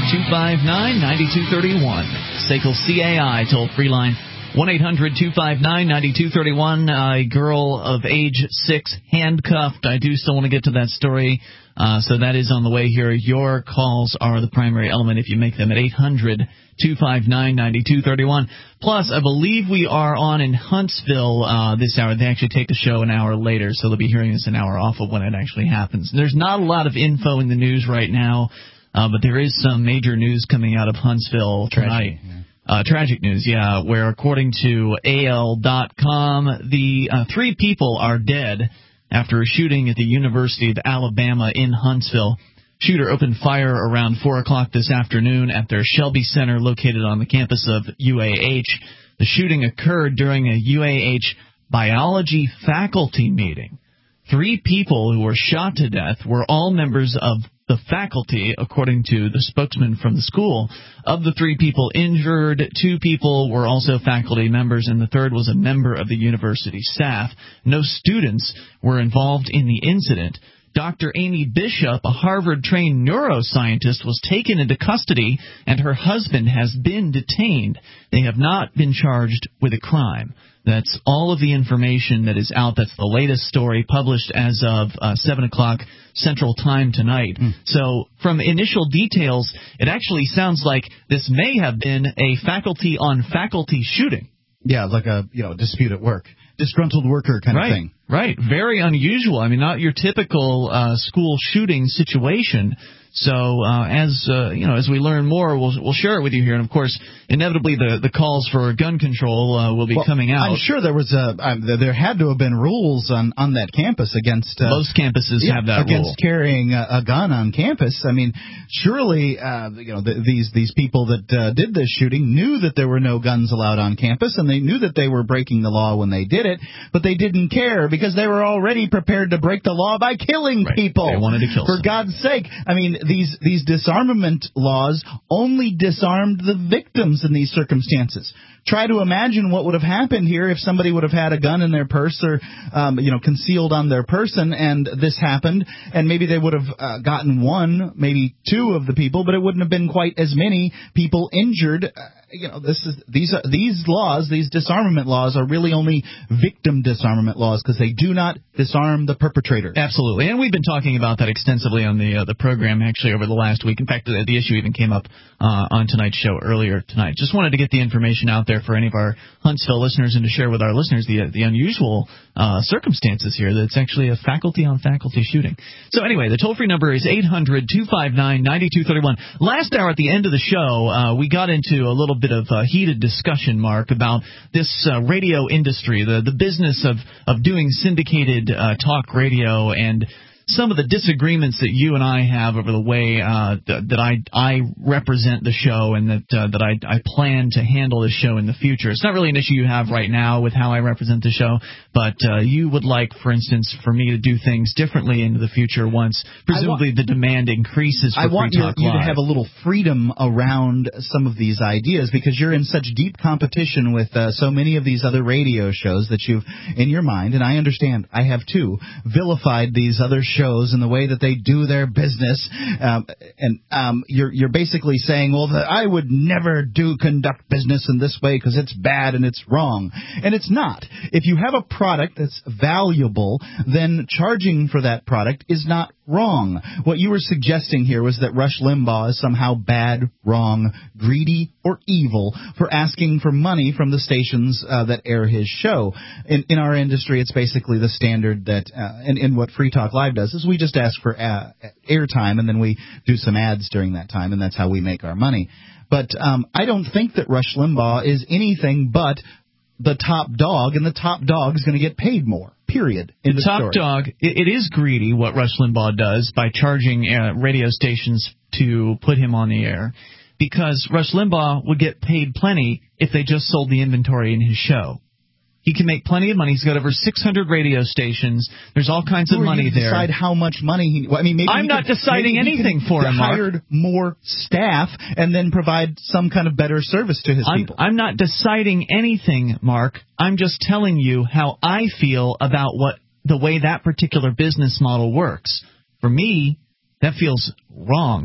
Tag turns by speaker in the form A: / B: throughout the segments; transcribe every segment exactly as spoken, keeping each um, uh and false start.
A: two five nine, nine two three one. S A C L C A I toll-free line, one eight hundred, two five nine, nine two three one. A girl of age six handcuffed. I do still want to get to that story, uh, so that is on the way here. Your calls are the primary element if you make them at eight hundred, two five nine, nine two three one. Plus, I believe we are on in Huntsville uh, this hour. They actually take the show an hour later, so they'll be hearing this an hour off of when it actually happens. There's not a lot of info in the news right now, uh, but there is some major news coming out of Huntsville tonight.
B: Tragic, yeah.
A: Uh, tragic news, yeah, where according to A L dot com, the uh, three people are dead after a shooting at the University of Alabama in Huntsville. Shooter opened fire around four o'clock this afternoon at their Shelby Center located on the campus of U A H. The shooting occurred during a U A H biology faculty meeting. Three people who were shot to death were all members of the faculty, according to the spokesman from the school. Of the three people injured, two people were also faculty members, and the third was a member of the university staff. No students were involved in the incident. Doctor Amy Bishop, a Harvard-trained neuroscientist, was taken into custody, and her husband has been detained. They have not been charged with a crime. That's all of the information that is out. That's the latest story published as of uh, seven o'clock Central Time tonight. Mm. So from initial details, it actually sounds like this may have been a faculty-on-faculty shooting.
B: Yeah, like a you know dispute at work. Disgruntled worker kind
A: right,
B: of thing.
A: Right, very unusual. I mean, not your typical uh, school shooting situation. So uh, as uh, you know, as we learn more, we'll we'll share it with you here. And of course, inevitably, the, the calls for gun control uh, will be
B: well,
A: coming out.
B: I'm sure there was a um, there had to have been rules on, on that campus against uh,
A: most campuses
B: yeah,
A: have that
B: against
A: rule.
B: carrying a, a gun on campus. I mean, surely uh, you know the, these these people that uh, did this shooting knew that there were no guns allowed on campus, and they knew that they were breaking the law when they did it, but they didn't care because they were already prepared to break the law by killing
A: right.
B: people.
A: They wanted to kill.
B: For
A: someone.
B: God's sake, I mean these these. Disarmament laws only disarmed the victims in these circumstances. Try to imagine what would have happened here if somebody would have had a gun in their purse or, um, you know, concealed on their person, and this happened, and maybe they would have uh, gotten one, maybe two of the people, but it wouldn't have been quite as many people injured. Uh, you know, this is these are, these laws, these disarmament laws, are really only victim disarmament laws because they do not disarm the perpetrator.
A: Absolutely, and we've been talking about that extensively on the uh, the program actually over the last week. In fact, the, the issue even came up uh, on tonight's show earlier tonight. Just wanted to get the information out there for any of our Huntsville listeners and to share with our listeners the the unusual uh, circumstances here. That it's actually a faculty-on-faculty shooting. So anyway, the toll-free number is eight hundred, two five nine, nine two three one. Last hour at the end of the show, uh, we got into a little bit of uh, heated discussion, Mark, about this uh, radio industry, the, the business of, of doing syndicated uh, talk radio, and some of the disagreements that you and I have over the way uh, th- that I I represent the show and that uh, that I I plan to handle the show in the future. It's not really an issue you have right now with how I represent the show, but uh, you would like, for instance, for me to do things differently into the future once presumably want, the demand increases for
B: I want
A: Free Talk
B: you, you
A: Live.
B: to have a little freedom around some of these ideas because you're in such deep competition with uh, so many of these other radio shows that you've, in your mind, and I understand, I have too, vilified these other shows. shows and the way that they do their business, um, and um, you're you're basically saying, well, the, I would never do conduct business in this way because it's bad and it's wrong, and it's not. If you have a product that's valuable, then charging for that product is not wrong. What you were suggesting here was that Rush Limbaugh is somehow bad, wrong, greedy, or evil for asking for money from the stations uh, that air his show. In, in our industry, it's basically the standard that, uh, and, and what Free Talk Live does is we just ask for uh, airtime, and then we do some ads during that time, and that's how we make our money. But um, I don't think that Rush Limbaugh is anything but the top dog, and the top dog is going to get paid more. Period. In the, the top
A: story. dog, it, it is greedy what Rush Limbaugh does by charging uh, radio stations to put him on the air, because Rush Limbaugh would get paid plenty if they just sold the inventory in his show. He can make plenty of money. He's got over six hundred radio stations. There's all kinds of
B: Who
A: money
B: you
A: there.
B: Decide how much money he. Well, I mean, maybe
A: I'm not
B: could,
A: deciding anything for him. Mark.
B: Hired more staff and then provide some kind of better service to his
A: I'm,
B: people.
A: I'm not deciding anything, Mark. I'm just telling you how I feel about what the way that particular business model works. For me, that feels wrong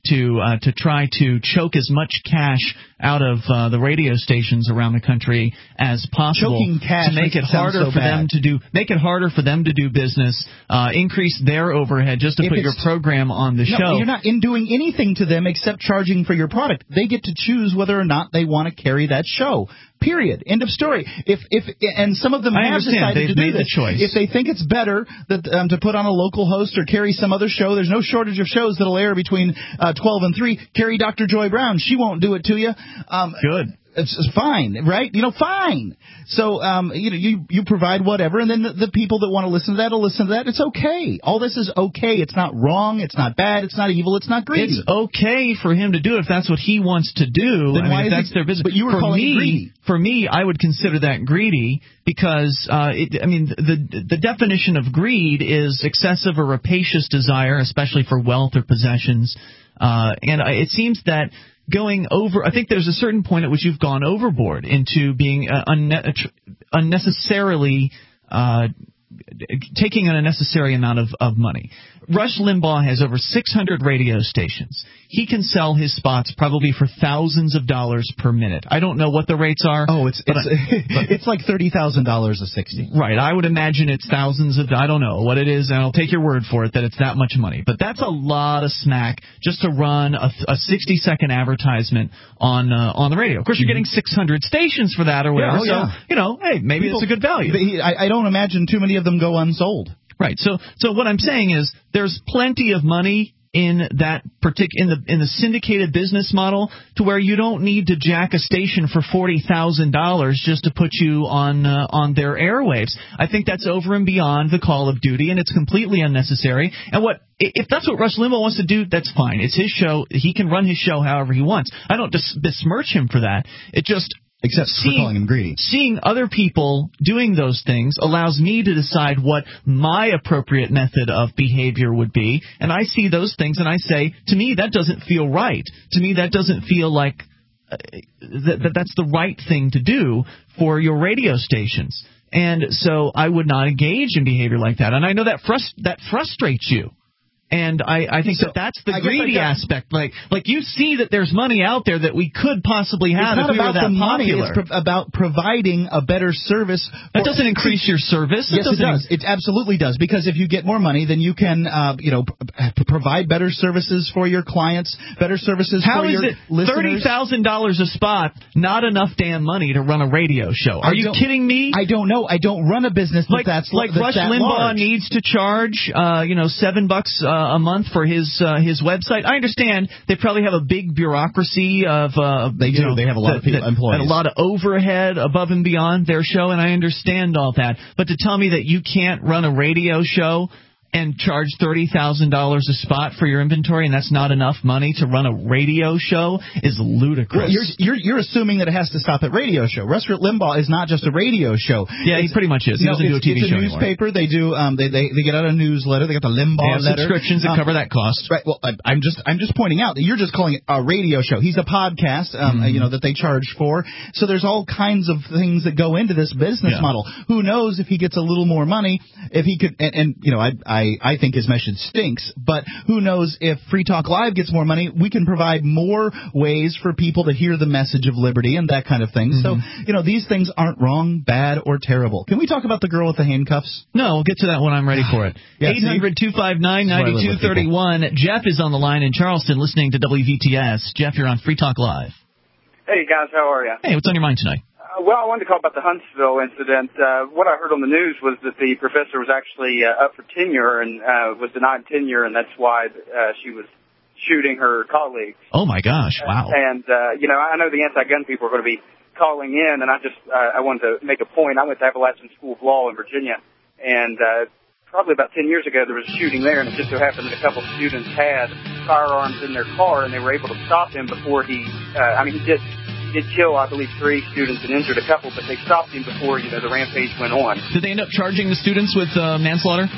A: to uh, to try to choke as much cash out of uh, the radio stations around the country as possible.
B: Choking cash
A: to make it
B: makes it sound
A: harder
B: so
A: for
B: bad.
A: them to do make it harder for them to do business, uh, increase their overhead just to
B: If
A: put your
B: it's-
A: program on the
B: No,
A: show.
B: you're not in doing anything to them except charging for your product. They get to choose whether or not they want to carry that show. Period. End of story. If if and some of them
A: I
B: have
A: understand.
B: decided
A: They've
B: to do
A: made the
B: this.
A: choice.
B: If they think it's better that um, to put on a local host or carry some other show, there's no shortage of shows that'll air between uh, twelve and three. Carry Doctor Joy Brown. She won't do it to you. Um,
A: Good.
B: It's, it's fine, right? You know, fine. So, um, you know, you you provide whatever, and then the, the people that want to listen to that will listen to that. It's okay. All this is okay. It's not wrong. It's not bad. It's not evil. It's not greedy.
A: It's okay for him to do it if that's what he wants to do.
B: Then
A: I mean,
B: why
A: if
B: is
A: that's
B: it-
A: their business.
B: but you were
A: for
B: calling it
A: me,
B: greedy.
A: For me, I would consider that greedy because, uh, it, I mean, the the definition of greed is excessive or rapacious desire, especially for wealth or possessions. Uh, and I, it seems that going over, I think there's a certain point at which you've gone overboard into being uh, unne- unnecessarily uh, taking an unnecessary amount of, of money. Rush Limbaugh has over six hundred radio stations. He can sell his spots probably for thousands of dollars per minute. I don't know what the rates are.
B: Oh, it's
A: but
B: it's,
A: I,
B: it's like thirty thousand dollars a sixty.
A: Right, I would imagine it's thousands of. I don't know what it is, and I'll take your word for it that it's that much money. But that's a lot of smack just to run a, a sixty second advertisement on uh, on the radio. Of course, you're getting six hundred stations for that or whatever.
B: Yeah, oh,
A: so
B: yeah.
A: you know, hey, maybe
B: People-
A: it's a good value.
B: I, I don't imagine too many of them go unsold.
A: Right. So so what I'm saying is there's plenty of money in that partic- in the in the syndicated business model to where you don't need to jack a station for forty thousand dollars just to put you on uh, on their airwaves. I think that's over and beyond the call of duty, and it's completely unnecessary. And what if that's what Rush Limbaugh wants to do? That's fine. It's his show. He can run his show however he wants. I don't dis- besmirch him for that. It just
B: Except
A: seeing,
B: for calling him greedy.
A: Seeing other people doing those things allows me to decide what my appropriate method of behavior would be, and I see those things and I say, to me, that doesn't feel right. To me, that doesn't feel like uh, that, that that's the right thing to do for your radio stations. And so I would not engage in behavior like that. And I know that frust- that frustrates you. And I, I think
B: So,
A: that that's the
B: I guess
A: greedy
B: I got-
A: aspect. Like, like you see that there's money out there that we could possibly have
B: It's not
A: if we were
B: about
A: that
B: the money.
A: popular.
B: It's pro- about providing a better service.
A: That
B: for-
A: doesn't increase your service.
B: Yes, it
A: doesn't
B: does. It absolutely does. Because if you get more money, then you can, uh, you know, p- provide better services for your clients, better services
A: How
B: for
A: is
B: your
A: it thirty
B: listeners.
A: thousand dollars a spot? Not enough damn money to run a radio show. Are
B: I
A: you
B: don't-
A: kidding me?
B: I don't know. I don't run a business that
A: like
B: that's
A: like
B: that's
A: Rush
B: that
A: Limbaugh
B: large.
A: needs to charge, uh, you know, seven bucks uh, a month for his uh, his website. I understand they probably have a big bureaucracy of uh,
B: They
A: you
B: do.
A: know,
B: They have a lot of people- employees.
A: and a lot of overhead above and beyond their show, and I understand all that. But to tell me that you can't run a radio show and charge thirty thousand dollars a spot for your inventory, and that's not enough money to run a radio show is ludicrous.
B: Well, you're, you're you're assuming that it has to stop at radio show. Rush Limbaugh is not just a radio show.
A: yeah, he
B: It's-
A: pretty much is. He
B: No,
A: doesn't do a
B: it's,
A: T V
B: it's
A: show
B: a
A: anymore.
B: newspaper. They do. Um, they, they they get out a newsletter. They got the Limbaugh
A: They have
B: letter.
A: subscriptions that
B: Um,
A: cover that cost.
B: Right. Well, I, I'm just I'm just pointing out that you're just calling it a radio show. He's a podcast, um,
A: Mm-hmm.
B: you know, that they charge for. So there's all kinds of things that go into this business
A: Yeah.
B: model. Who knows if he gets a little more money, if he could, and, and you know, I I I think his message stinks. But who knows if Free Talk Live gets more money, we can provide more ways for people to hear the message of liberty and that kind of thing.
A: Mm-hmm.
B: So you know, these things aren't wrong, bad, or terrible. Can we talk about the girl with the handcuffs?
A: No, we'll get to that when I'm ready for it.
B: Yeah, see?
A: eight hundred two five nine
B: This is why I
A: nine
B: live
A: two
B: with people.
A: three one. Jeff is on the line in Charleston listening to W V T S. Jeff, you're on Free Talk Live.
C: Hey, guys, how are you?
A: Hey, what's on your mind tonight?
C: Uh, well, I wanted to call about the Huntsville incident. Uh, what I heard on the news was that the professor was actually uh, up for tenure and uh, was denied tenure, and that's why uh, she was shooting her colleagues.
A: Oh, my gosh. Wow.
C: And, uh, you know, I know the anti-gun people are going to be calling in, and I just uh, I wanted to make a point. I went to Appalachian School of Law in Virginia, and uh, probably about ten years ago there was a shooting there, and it just so happened that a couple of students had firearms in their car, and they were able to stop him before he, uh, I mean, he did He did kill, I believe, three students and injured a couple, but they stopped him before, you know, the rampage went on.
A: Did they end up charging the students with uh, manslaughter?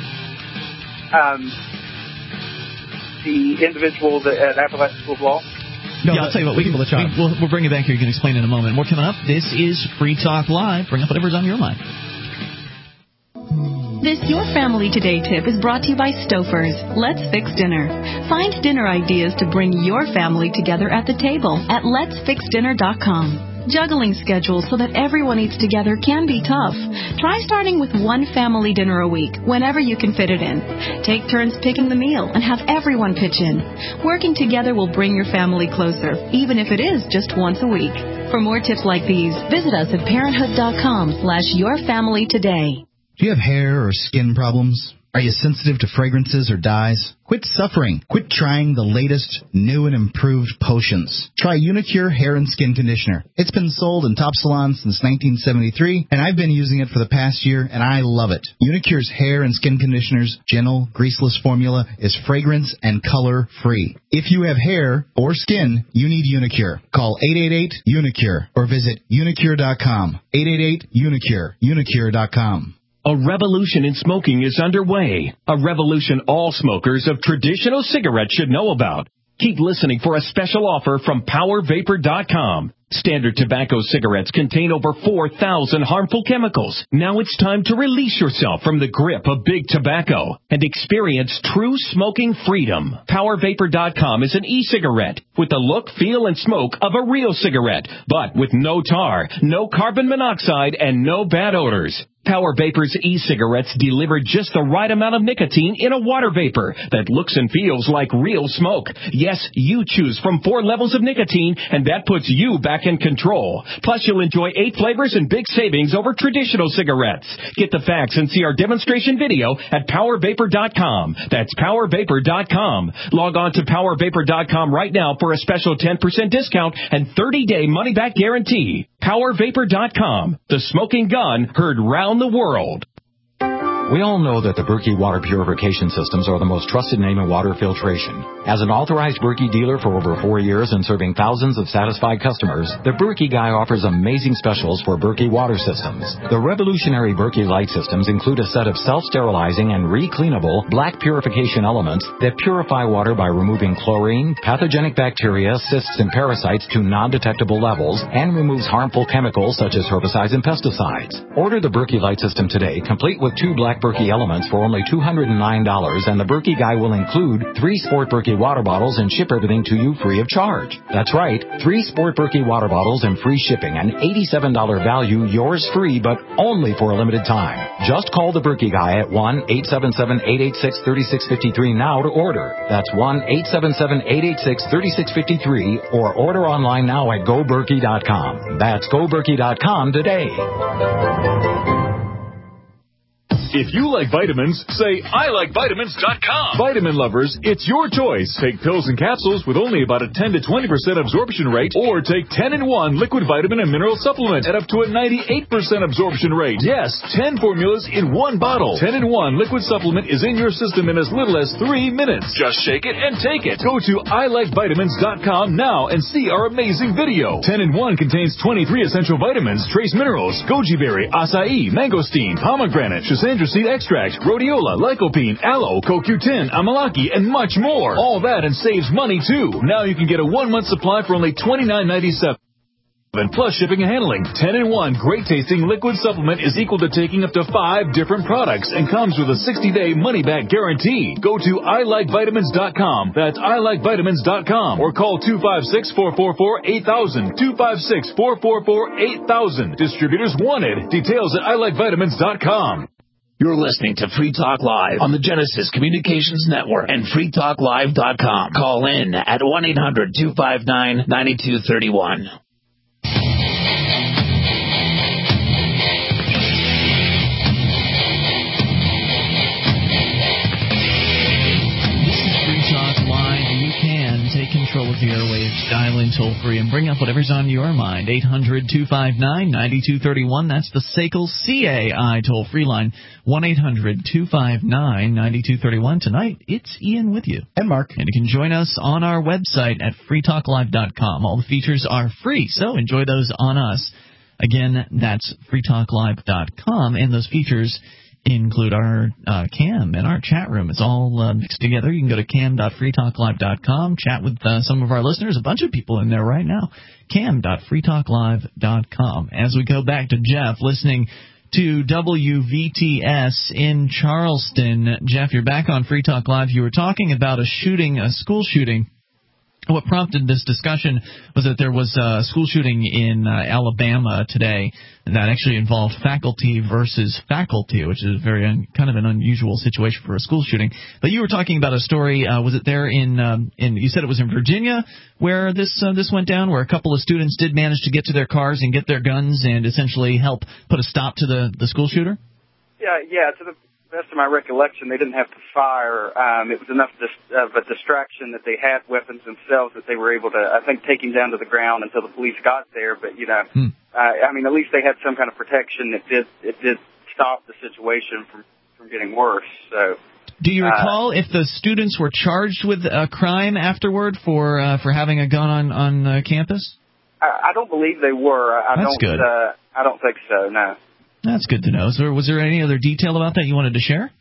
C: Um, the individual that, at Appalachian School of Law?
B: No,
A: yeah, I'll tell you what. We can,
B: people that charge.
A: we, we'll, we'll bring it back here. You can explain in a moment. More coming up. This is Free Talk Live. Bring up whatever's on your mind.
D: This Your Family Today tip is brought to you by Stouffer's. Let's Fix Dinner. Find dinner ideas to bring your family together at the table at lets fix dinner dot com. Juggling schedules so that everyone eats together can be tough. Try starting with one family dinner a week, whenever you can fit it in. Take turns picking the meal and have everyone pitch in. Working together will bring your family closer, even if it is just once a week. For more tips like these, visit us at parenthood dot com slash your family today.
B: Do you have hair or skin problems? Are you sensitive to fragrances or dyes? Quit suffering. Quit trying the latest, new and improved potions. Try Unicure Hair and Skin Conditioner. It's been sold in top salons since nineteen seventy-three, and I've been using it for the past year, and I love it. Unicure's Hair and Skin Conditioner's gentle, greaseless formula is fragrance and color-free. If you have hair or skin, you need Unicure. Call eight eight eight, UNICURE or visit unicure dot com. eight eight eight, UNICURE. unicure dot com.
E: A revolution in smoking is underway. A revolution all smokers of traditional cigarettes should know about. Keep listening for a special offer from power vapor dot com. Standard tobacco cigarettes contain over four thousand harmful chemicals. Now it's time to release yourself from the grip of big tobacco and experience true smoking freedom. power vapor dot com is an e-cigarette with the look, feel, and smoke of a real cigarette, but with no tar, no carbon monoxide, and no bad odors. Power Vapor's e-cigarettes deliver just the right amount of nicotine in a water vapor that looks and feels like real smoke. Yes, you choose from four levels of nicotine, and that puts you back in control. Plus, you'll enjoy eight flavors and big savings over traditional cigarettes. Get the facts and see our demonstration video at power vapor dot com. That's power vapor dot com. Log on to power vapor dot com right now for a special ten percent discount and thirty-day money-back guarantee. power vapor dot com. The smoking gun heard round the world.
F: We all know that the Berkey water purification systems are the most trusted name in water filtration. As an authorized Berkey dealer for over four years and serving thousands of satisfied customers, the Berkey Guy offers amazing specials for Berkey water systems. The revolutionary Berkey Light systems include a set of self-sterilizing and re-cleanable black purification elements that purify water by removing chlorine, pathogenic bacteria, cysts, and parasites to non-detectable levels and removes harmful chemicals such as herbicides and pesticides. Order the Berkey Light system today, complete with two black Berkey elements for only two hundred nine dollars, and the Berkey Guy will include three Sport Berkey water bottles and ship everything to you free of charge. That's right, three Sport Berkey water bottles and free shipping, an eighty-seven dollars value, yours free, but only for a limited time. Just call the Berkey Guy at one eight seven seven, eight eight six, three six five three now to order. That's one eight seven seven, eight eight six, three six five three, or order online now at go berkey dot com. That's go berkey dot com today.
G: If you like vitamins, say I like vitamins dot com. Vitamin lovers, it's your choice. Take pills and capsules with only about a ten to twenty percent absorption rate, or take ten in one liquid vitamin and mineral supplement at up to a ninety-eight percent absorption rate. Yes, ten formulas in one bottle. ten in one liquid supplement is in your system in as little as three minutes. Just shake it and take it. Go to I like vitamins dot com now and see our amazing video. ten in one contains twenty-three essential vitamins, trace minerals, goji berry, acai, mangosteen, pomegranate, schisandra seed extract, rhodiola, lycopene, aloe, co Q ten, amalaki, and much more. All that and saves money too. Now you can get a one-month supply for only twenty-nine ninety-seven. And plus shipping and handling. ten in one great tasting liquid supplement is equal to taking up to five different products and comes with a sixty-day money-back guarantee. Go to I like vitamins dot com. That's I like vitamins dot com. Or call two five six, four four four, eight thousand. two five six, four four four, eight thousand. Distributors wanted. Details at I like vitamins dot com.
H: You're listening to Free Talk Live on the Genesis Communications Network and free talk live dot com. Call in at one eight hundred, two five nine, nine two three one.
A: Control of the airwaves, dial in toll free and bring up whatever's on your mind. eight hundred, two five nine, nine two three one. That's the S A C L C A I toll free line. one eight hundred, two five nine, nine two three one. Tonight, it's Ian with you.
B: And Mark.
A: And you can join us on our website at free talk live dot com. All the features are free, so enjoy those on us. Again, that's free talk live dot com, and those features include our uh, cam and our chat room. It's all uh, mixed together. You can go to cam dot free talk live dot com, chat with uh, some of our listeners, a bunch of people in there right now, cam dot free talk live dot com. As we go back to Jeff, listening to W V T S in Charleston. Jeff, you're back on Free Talk Live. You were talking about a shooting, a school shooting. What prompted this discussion was that there was a school shooting in uh, Alabama today that actually involved faculty versus faculty, which is very un- kind of an unusual situation for a school shooting. But you were talking about a story. Uh, was it there in? Um, in you said it was in Virginia where this uh, this went down, where a couple of students did manage to get to their cars and get their guns and essentially help put a stop to the the school shooter.
C: Yeah, yeah. To the best of my recollection, they didn't have to fire. Um, it was enough dis- of a distraction that they had weapons themselves that they were able to, I think, take him down to the ground until the police got there. But, you know, hmm. uh, I mean, at least they had some kind of protection that did it did stop the situation from, from getting worse. So,
A: do you recall uh, if the students were charged with a crime afterward for uh, for having a gun on on uh, campus?
C: I, I don't believe they were. I
A: That's
C: don't.
A: good.
C: Uh, I don't think so. No.
A: That's good to know. So, was there any other detail about that you wanted to share?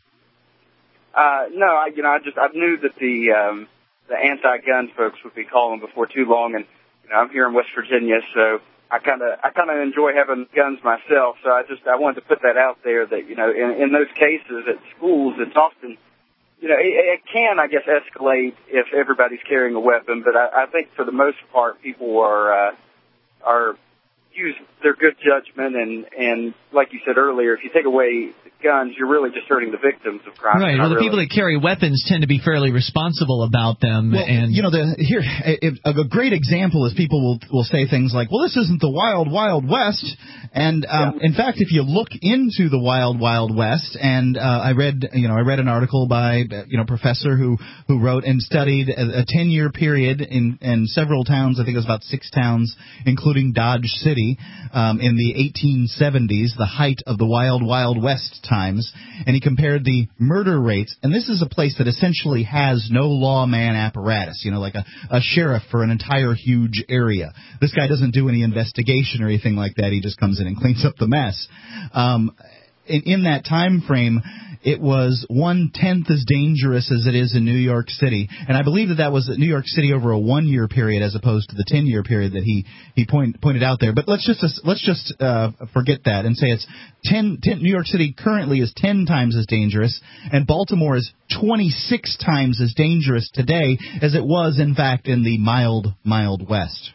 C: Uh, no, I, you know, I just I knew that the um, the anti-gun folks would be calling before too long, and you know, I'm here in West Virginia, so I kind of I kind of enjoy having guns myself. So I just I wanted to put that out there that you know, in, in those cases at schools, it's often you know it, it can I guess escalate if everybody's carrying a weapon, but I, I think for the most part, people are uh, are use their good judgment, and, and like you said earlier, if you take away the guns, you're really just hurting the victims of crime.
A: Right. Well, the
C: really.
A: people that carry weapons tend to be fairly responsible about them.
B: Well,
A: and
B: you know, the, here a, a great example is people will will say things like, "Well, this isn't the Wild Wild West," and um, yeah. in fact, if you look into the Wild Wild West, and uh, I read, you know, I read an article by you know a professor who who wrote and studied a ten year period in in several towns. I think it was about six towns, including Dodge City. Um, in the eighteen seventies, the height of the Wild Wild West times, and he compared the murder rates, and this is a place that essentially has no lawman apparatus, you know, like a, a sheriff for an entire huge area. This guy doesn't do any investigation or anything like that. He just comes in and cleans up the mess. Um, in, in that time frame, it was one-tenth as dangerous as it is in New York City. And I believe that that was New York City over a one-year period as opposed to the ten-year period that he, he point, pointed out there. But let's just let's just uh, forget that and say it's ten, ten. New York City currently is ten times as dangerous, and Baltimore is twenty-six times as dangerous today as it was, in fact, in the mild, mild West.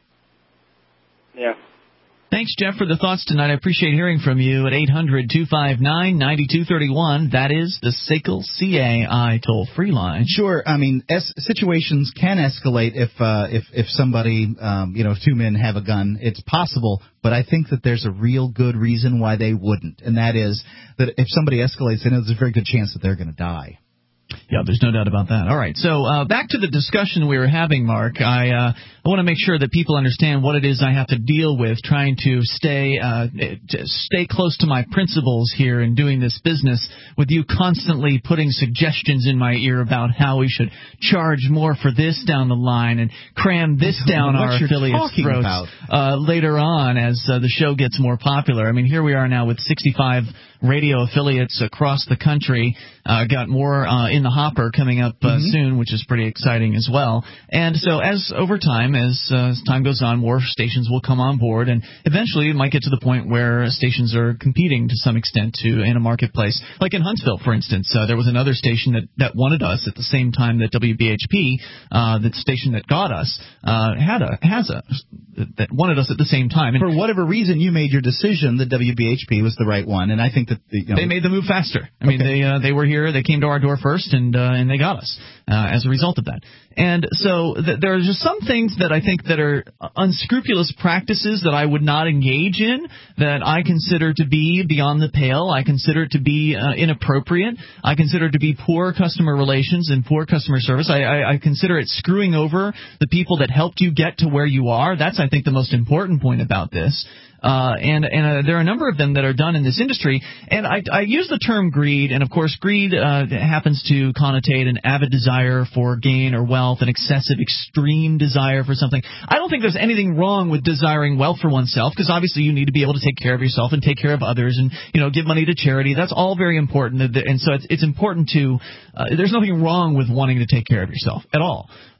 C: Yeah.
A: Thanks, Jeff, for the thoughts tonight. I appreciate hearing from you at eight hundred two five nine nine two three one. That is the S A C L C A I toll-free line.
B: Sure. I mean, es- situations can escalate if uh, if if somebody, um, you know, if two men have a gun. It's possible, but I think that there's a real good reason why they wouldn't, and that is that if somebody escalates, then there's a very good chance that they're going to die.
A: Yeah, there's no doubt about that. All right, so uh, back to the discussion we were having, Mark. I uh, I want to make sure that people understand what it is I have to deal with trying to stay uh, to stay close to my principles here in doing this business with you constantly putting suggestions in my ear about how we should charge more for this down the line and cram this down our affiliates' throats uh, later on as uh, the show gets more popular. I mean, here we are now with sixty-five radio affiliates across the country. Uh, got more uh, in the hopper coming up uh, mm-hmm. soon, which is pretty exciting as well. And so as over time, as, uh, as time goes on, more stations will come on board, and eventually it might get to the point where stations are competing to some extent to in a marketplace. Like in Huntsville, for instance, uh, there was another station that, that wanted us at the same time that W B H P, uh, the station that got us, uh, had a has a that wanted us at the same time. And
B: for whatever reason, you made your decision that W B H P was the right one, and I think that you know,
A: they made the move faster. I mean, okay. they uh, they were here, they came to our door first, and uh, and they got us uh, as a result of that. And so th- there are just some things that I think that are unscrupulous practices that I would not engage in, that I consider to be beyond the pale. I consider it to be uh, inappropriate. I consider it to be poor customer relations and poor customer service. I, I, I consider it screwing over the people that helped you get to where you are. That's, I think, the most important point about this. Uh, and and uh, there are a number of them that are done in this industry. And I, I use the term greed, and of course greed uh, happens to connotate an avid desire for gain or wealth, an excessive, extreme desire for something. I don't think there's anything wrong with desiring wealth for oneself, because obviously you need to be able to take care of yourself and take care of others, and you know give money to charity. That's all very important, and so it's it's important to. Uh, there's nothing wrong with wanting to take care of yourself at all.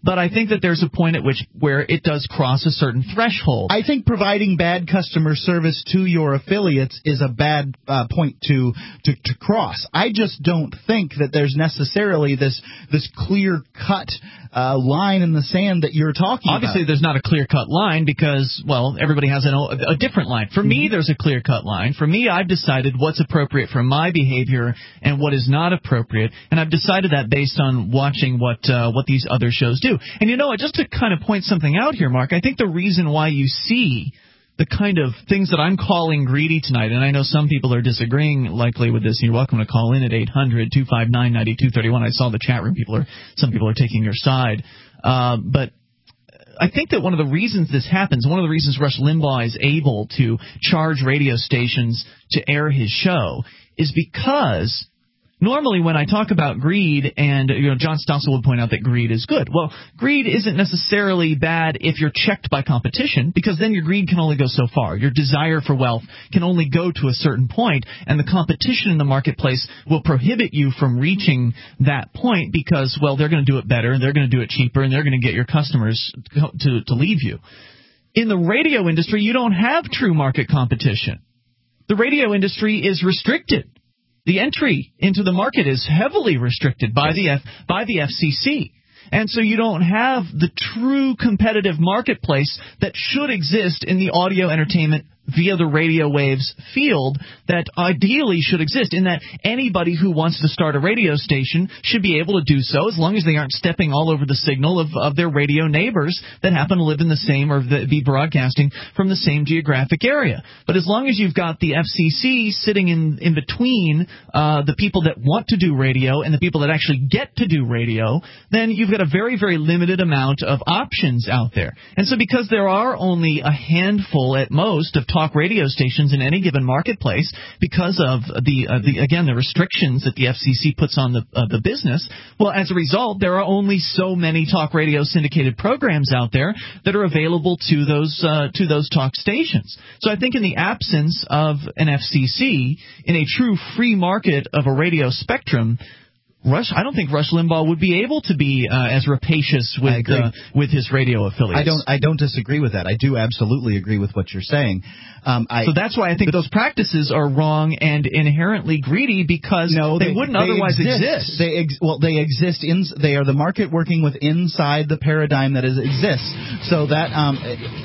A: but I think that there's a point at which where it does cross a certain threshold.
B: I think providing bad customer service to your affiliates is a bad uh, point to, to to cross. I just don't think that there's necessarily this this clear cut uh, line in the sand that you're talking
A: Obviously,
B: about.
A: there's not a clear cut line because, well, everybody has an, a different line. For mm-hmm. me, there's a clear cut line. For me, I've decided what's appropriate for my behavior and what is not appropriate, and I've decided that based on watching what uh, what these other shows do. And you know what? Just to kind of point something out here, Mark, I think the reason why you see the kind of things that I'm calling greedy tonight, and I know some people are disagreeing likely with this, and you're welcome to call in at eight hundred, two five nine, nine two three one. I saw the chat room. People are some people are taking your side. Uh, but I think that one of the reasons this happens, one of the reasons Rush Limbaugh is able to charge radio stations to air his show is because normally when I talk about greed, and you know, John Stossel would point out that greed is good. Well, greed isn't necessarily bad if you're checked by competition, because then your greed can only go so far. Your desire for wealth can only go to a certain point, and the competition in the marketplace will prohibit you from reaching that point because, well, they're going to do it better, and they're going to do it cheaper, and they're going to get your customers to, to leave you. In the radio industry, you don't have true market competition. The radio industry is restricted. The entry into the market is heavily restricted by the F, by the F C C. And so you don't have the true competitive marketplace that should exist in the audio entertainment via the radio waves field that ideally should exist, in that anybody who wants to start a radio station should be able to do so as long as they aren't stepping all over the signal of, of their radio neighbors that happen to live in the same or the, be broadcasting from the same geographic area. But as long as you've got the F C C sitting in, in between uh, the people that want to do radio and the people that actually get to do radio, then you've got a very, very limited amount of options out there. And so because there are only a handful at most of talk radio stations in any given marketplace, because of the, uh, the again, the restrictions that the F C C puts on the uh, the business, well, as a result, there are only so many talk radio syndicated programs out there that are available to those uh, to those talk stations. So I think in the absence of an F C C, in a true free market of a radio spectrum, Rush, I don't think Rush Limbaugh would be able to be uh, as rapacious with uh, with his radio affiliates.
B: I don't. I don't disagree with that. I do absolutely agree with what you're saying. Um, I,
A: so that's why I think those practices are wrong and inherently greedy, because
B: no,
A: they,
B: they
A: wouldn't
B: they
A: otherwise
B: exist.
A: exist.
B: They ex- well, they exist in. They are the market working with inside the paradigm that is, exists. So that um,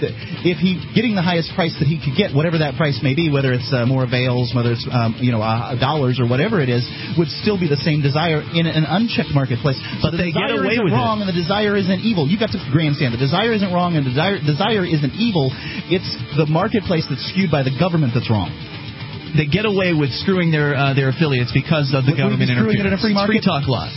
B: if he getting the highest price that he could get, whatever that price may be, whether it's uh, more avails, whether it's um, you know uh, dollars or whatever it is, would still be the same desire in an unchecked marketplace.
A: But
B: so the
A: they get
B: desire
A: away
B: isn't
A: with
B: wrong,
A: it.
B: And the desire isn't evil. You got to grandstand. The desire isn't wrong, and the desire desire isn't evil. It's the marketplace that's skewed by the government that's wrong.
A: They get away with screwing their uh, their affiliates because of the
B: Would
A: government
B: we be screwing
A: interference.
B: it in a free market?
A: Free Talk Live.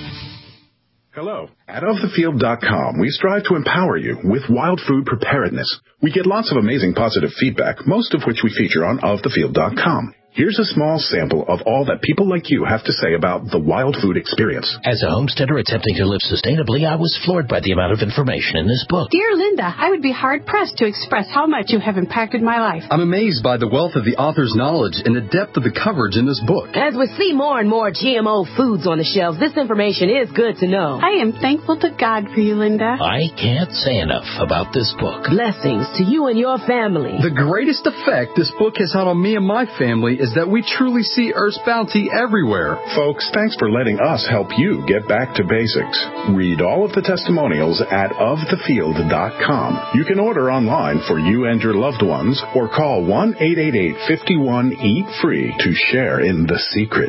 I: Hello. At of the field dot com, we strive to empower you with wild food preparedness. We get lots of amazing positive feedback, most of which we feature on of the field dot com. Here's a small sample of all that people like you have to say about the wild food experience.
H: As a homesteader attempting to live sustainably, I was floored by the amount of information in this book.
J: Dear Linda, I would be hard-pressed to express how much you have impacted my life.
K: I'm amazed by the wealth of the author's knowledge and the depth of the coverage in this book.
L: As we see more and more G M O foods on the shelves, this information is good to know.
J: I am thankful to God for you, Linda.
H: I can't say enough about this book.
L: Blessings to you and your family.
K: The greatest effect this book has had on me and my family is that we truly see Earth's bounty everywhere.
I: Folks, thanks for letting us help you get back to basics. Read all of the testimonials at of the field dot com. You can order online for you and your loved ones, or call one eight eight eight, five one, eat free to share in the secret.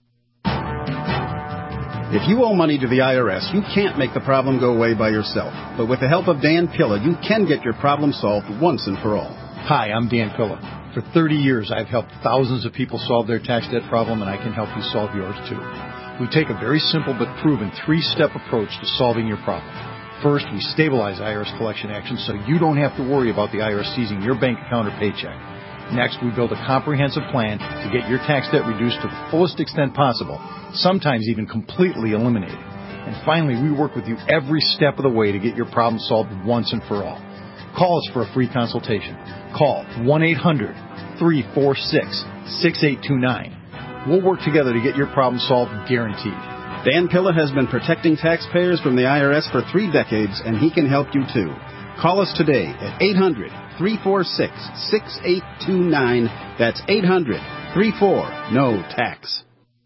M: If you owe money to the I R S, you can't make the problem go away by yourself. But with the help of Dan Pilla, you can get your problem solved once and for all.
N: Hi, I'm Dan Pilla. For thirty years, I've helped thousands of people solve their tax debt problem, and I can help you solve yours too. We take a very simple but proven three-step approach to solving your problem. First, we stabilize I R S collection actions so you don't have to worry about the I R S seizing your bank account or paycheck. Next, we build a comprehensive plan to get your tax debt reduced to the fullest extent possible, sometimes even completely eliminated. And finally, we work with you every step of the way to get your problem solved once and for all. Call us for a free consultation. Call one eight hundred, three four six, six eight two nine. We'll work together to get your problem solved, guaranteed.
M: Dan Pilla has been protecting taxpayers from the I R S for three decades, and he can help you too. Call us today at eight hundred, three four six, six eight two nine. That's eight hundred, three four, N O tax.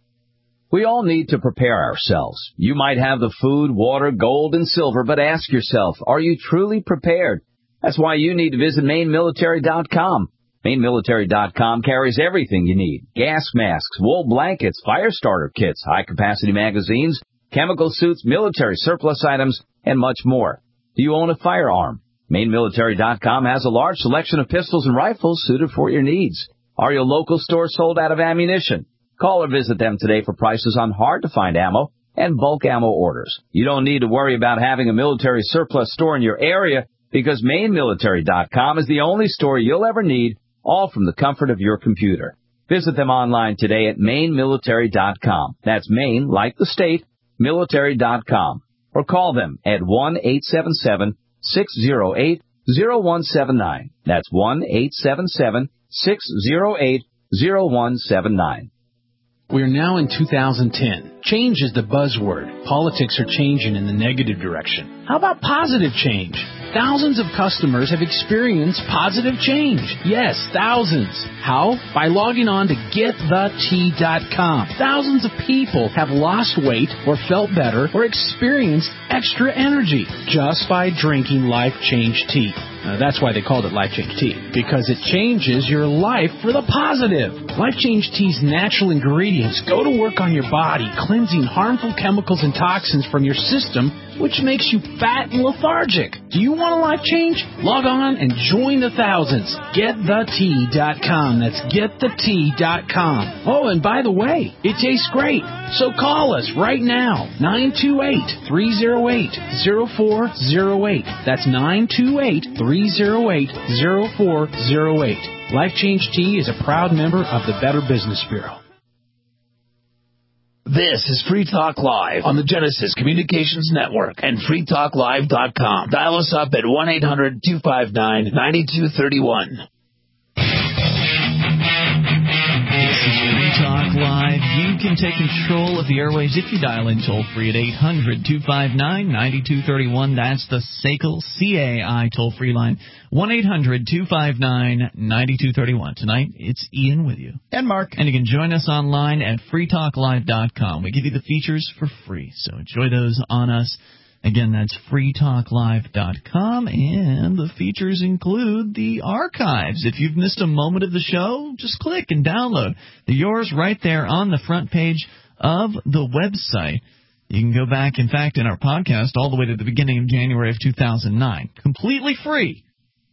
O: We all need to prepare ourselves. You might have the food, water, gold, and silver, but ask yourself, are you truly prepared? That's why you need to visit Maine Military dot com. Maine Military dot com carries everything you need. Gas masks, wool blankets, fire starter kits, high-capacity magazines, chemical suits, military surplus items, and much more. Do you own a firearm? Maine Military dot com has a large selection of pistols and rifles suited for your needs. Are your local stores sold out of ammunition? Call or visit them today for prices on hard-to-find ammo and bulk ammo orders. You don't need to worry about having a military surplus store in your area because Maine Military dot com is the only store you'll ever need, all from the comfort of your computer. Visit them online today at Maine Military dot com. That's Maine, like the state, Military dot com. Or call them at one eight seven seven, six zero eight, zero one seven nine. That's one eight seven seven, six zero eight, zero one seven nine.
P: We're now in two thousand ten. Change is the buzzword. Politics are changing in the negative direction. How about positive change? Thousands of customers have experienced positive change. Yes, thousands. How? By logging on to get the tea dot com. Thousands of people have lost weight or felt better or experienced extra energy just by drinking Life Change Tea. Uh, that's why they called it Life Change Tea, because it changes your life for the positive. Life Change Tea's natural ingredients go to work on your body, cleansing harmful chemicals and toxins from your system, which makes you fat and lethargic. Do you want a life change? Log on and join the thousands. get the tea dot com. That's get the tea dot com. Oh, and by the way, it tastes great. So call us right now, nine two eight, three zero eight, zero four zero eight. That's nine two eight, three zero eight, zero four zero eight. Life Change Tea is a proud member of the Better Business Bureau.
H: This is Free Talk Live on the Genesis Communications Network and free talk live dot com. Dial us up at one eight hundred, two five nine, nine two three one.
A: This is Free Talk Live. You can take control of the airwaves if you dial in toll-free at eight hundred, two five nine, nine two three one. That's the S A C L C A I toll-free line. one eight hundred, two five nine, nine two three one. Tonight, it's Ian with you.
B: And Mark.
A: And you can join us online at free talk live dot com. We give you the features for free, so enjoy those on us. Again, that's free talk live dot com, and the features include the archives. If you've missed a moment of the show, just click and download. They're yours right there on the front page of the website. You can go back, in fact, in our podcast all the way to the beginning of January of two thousand nine. Completely free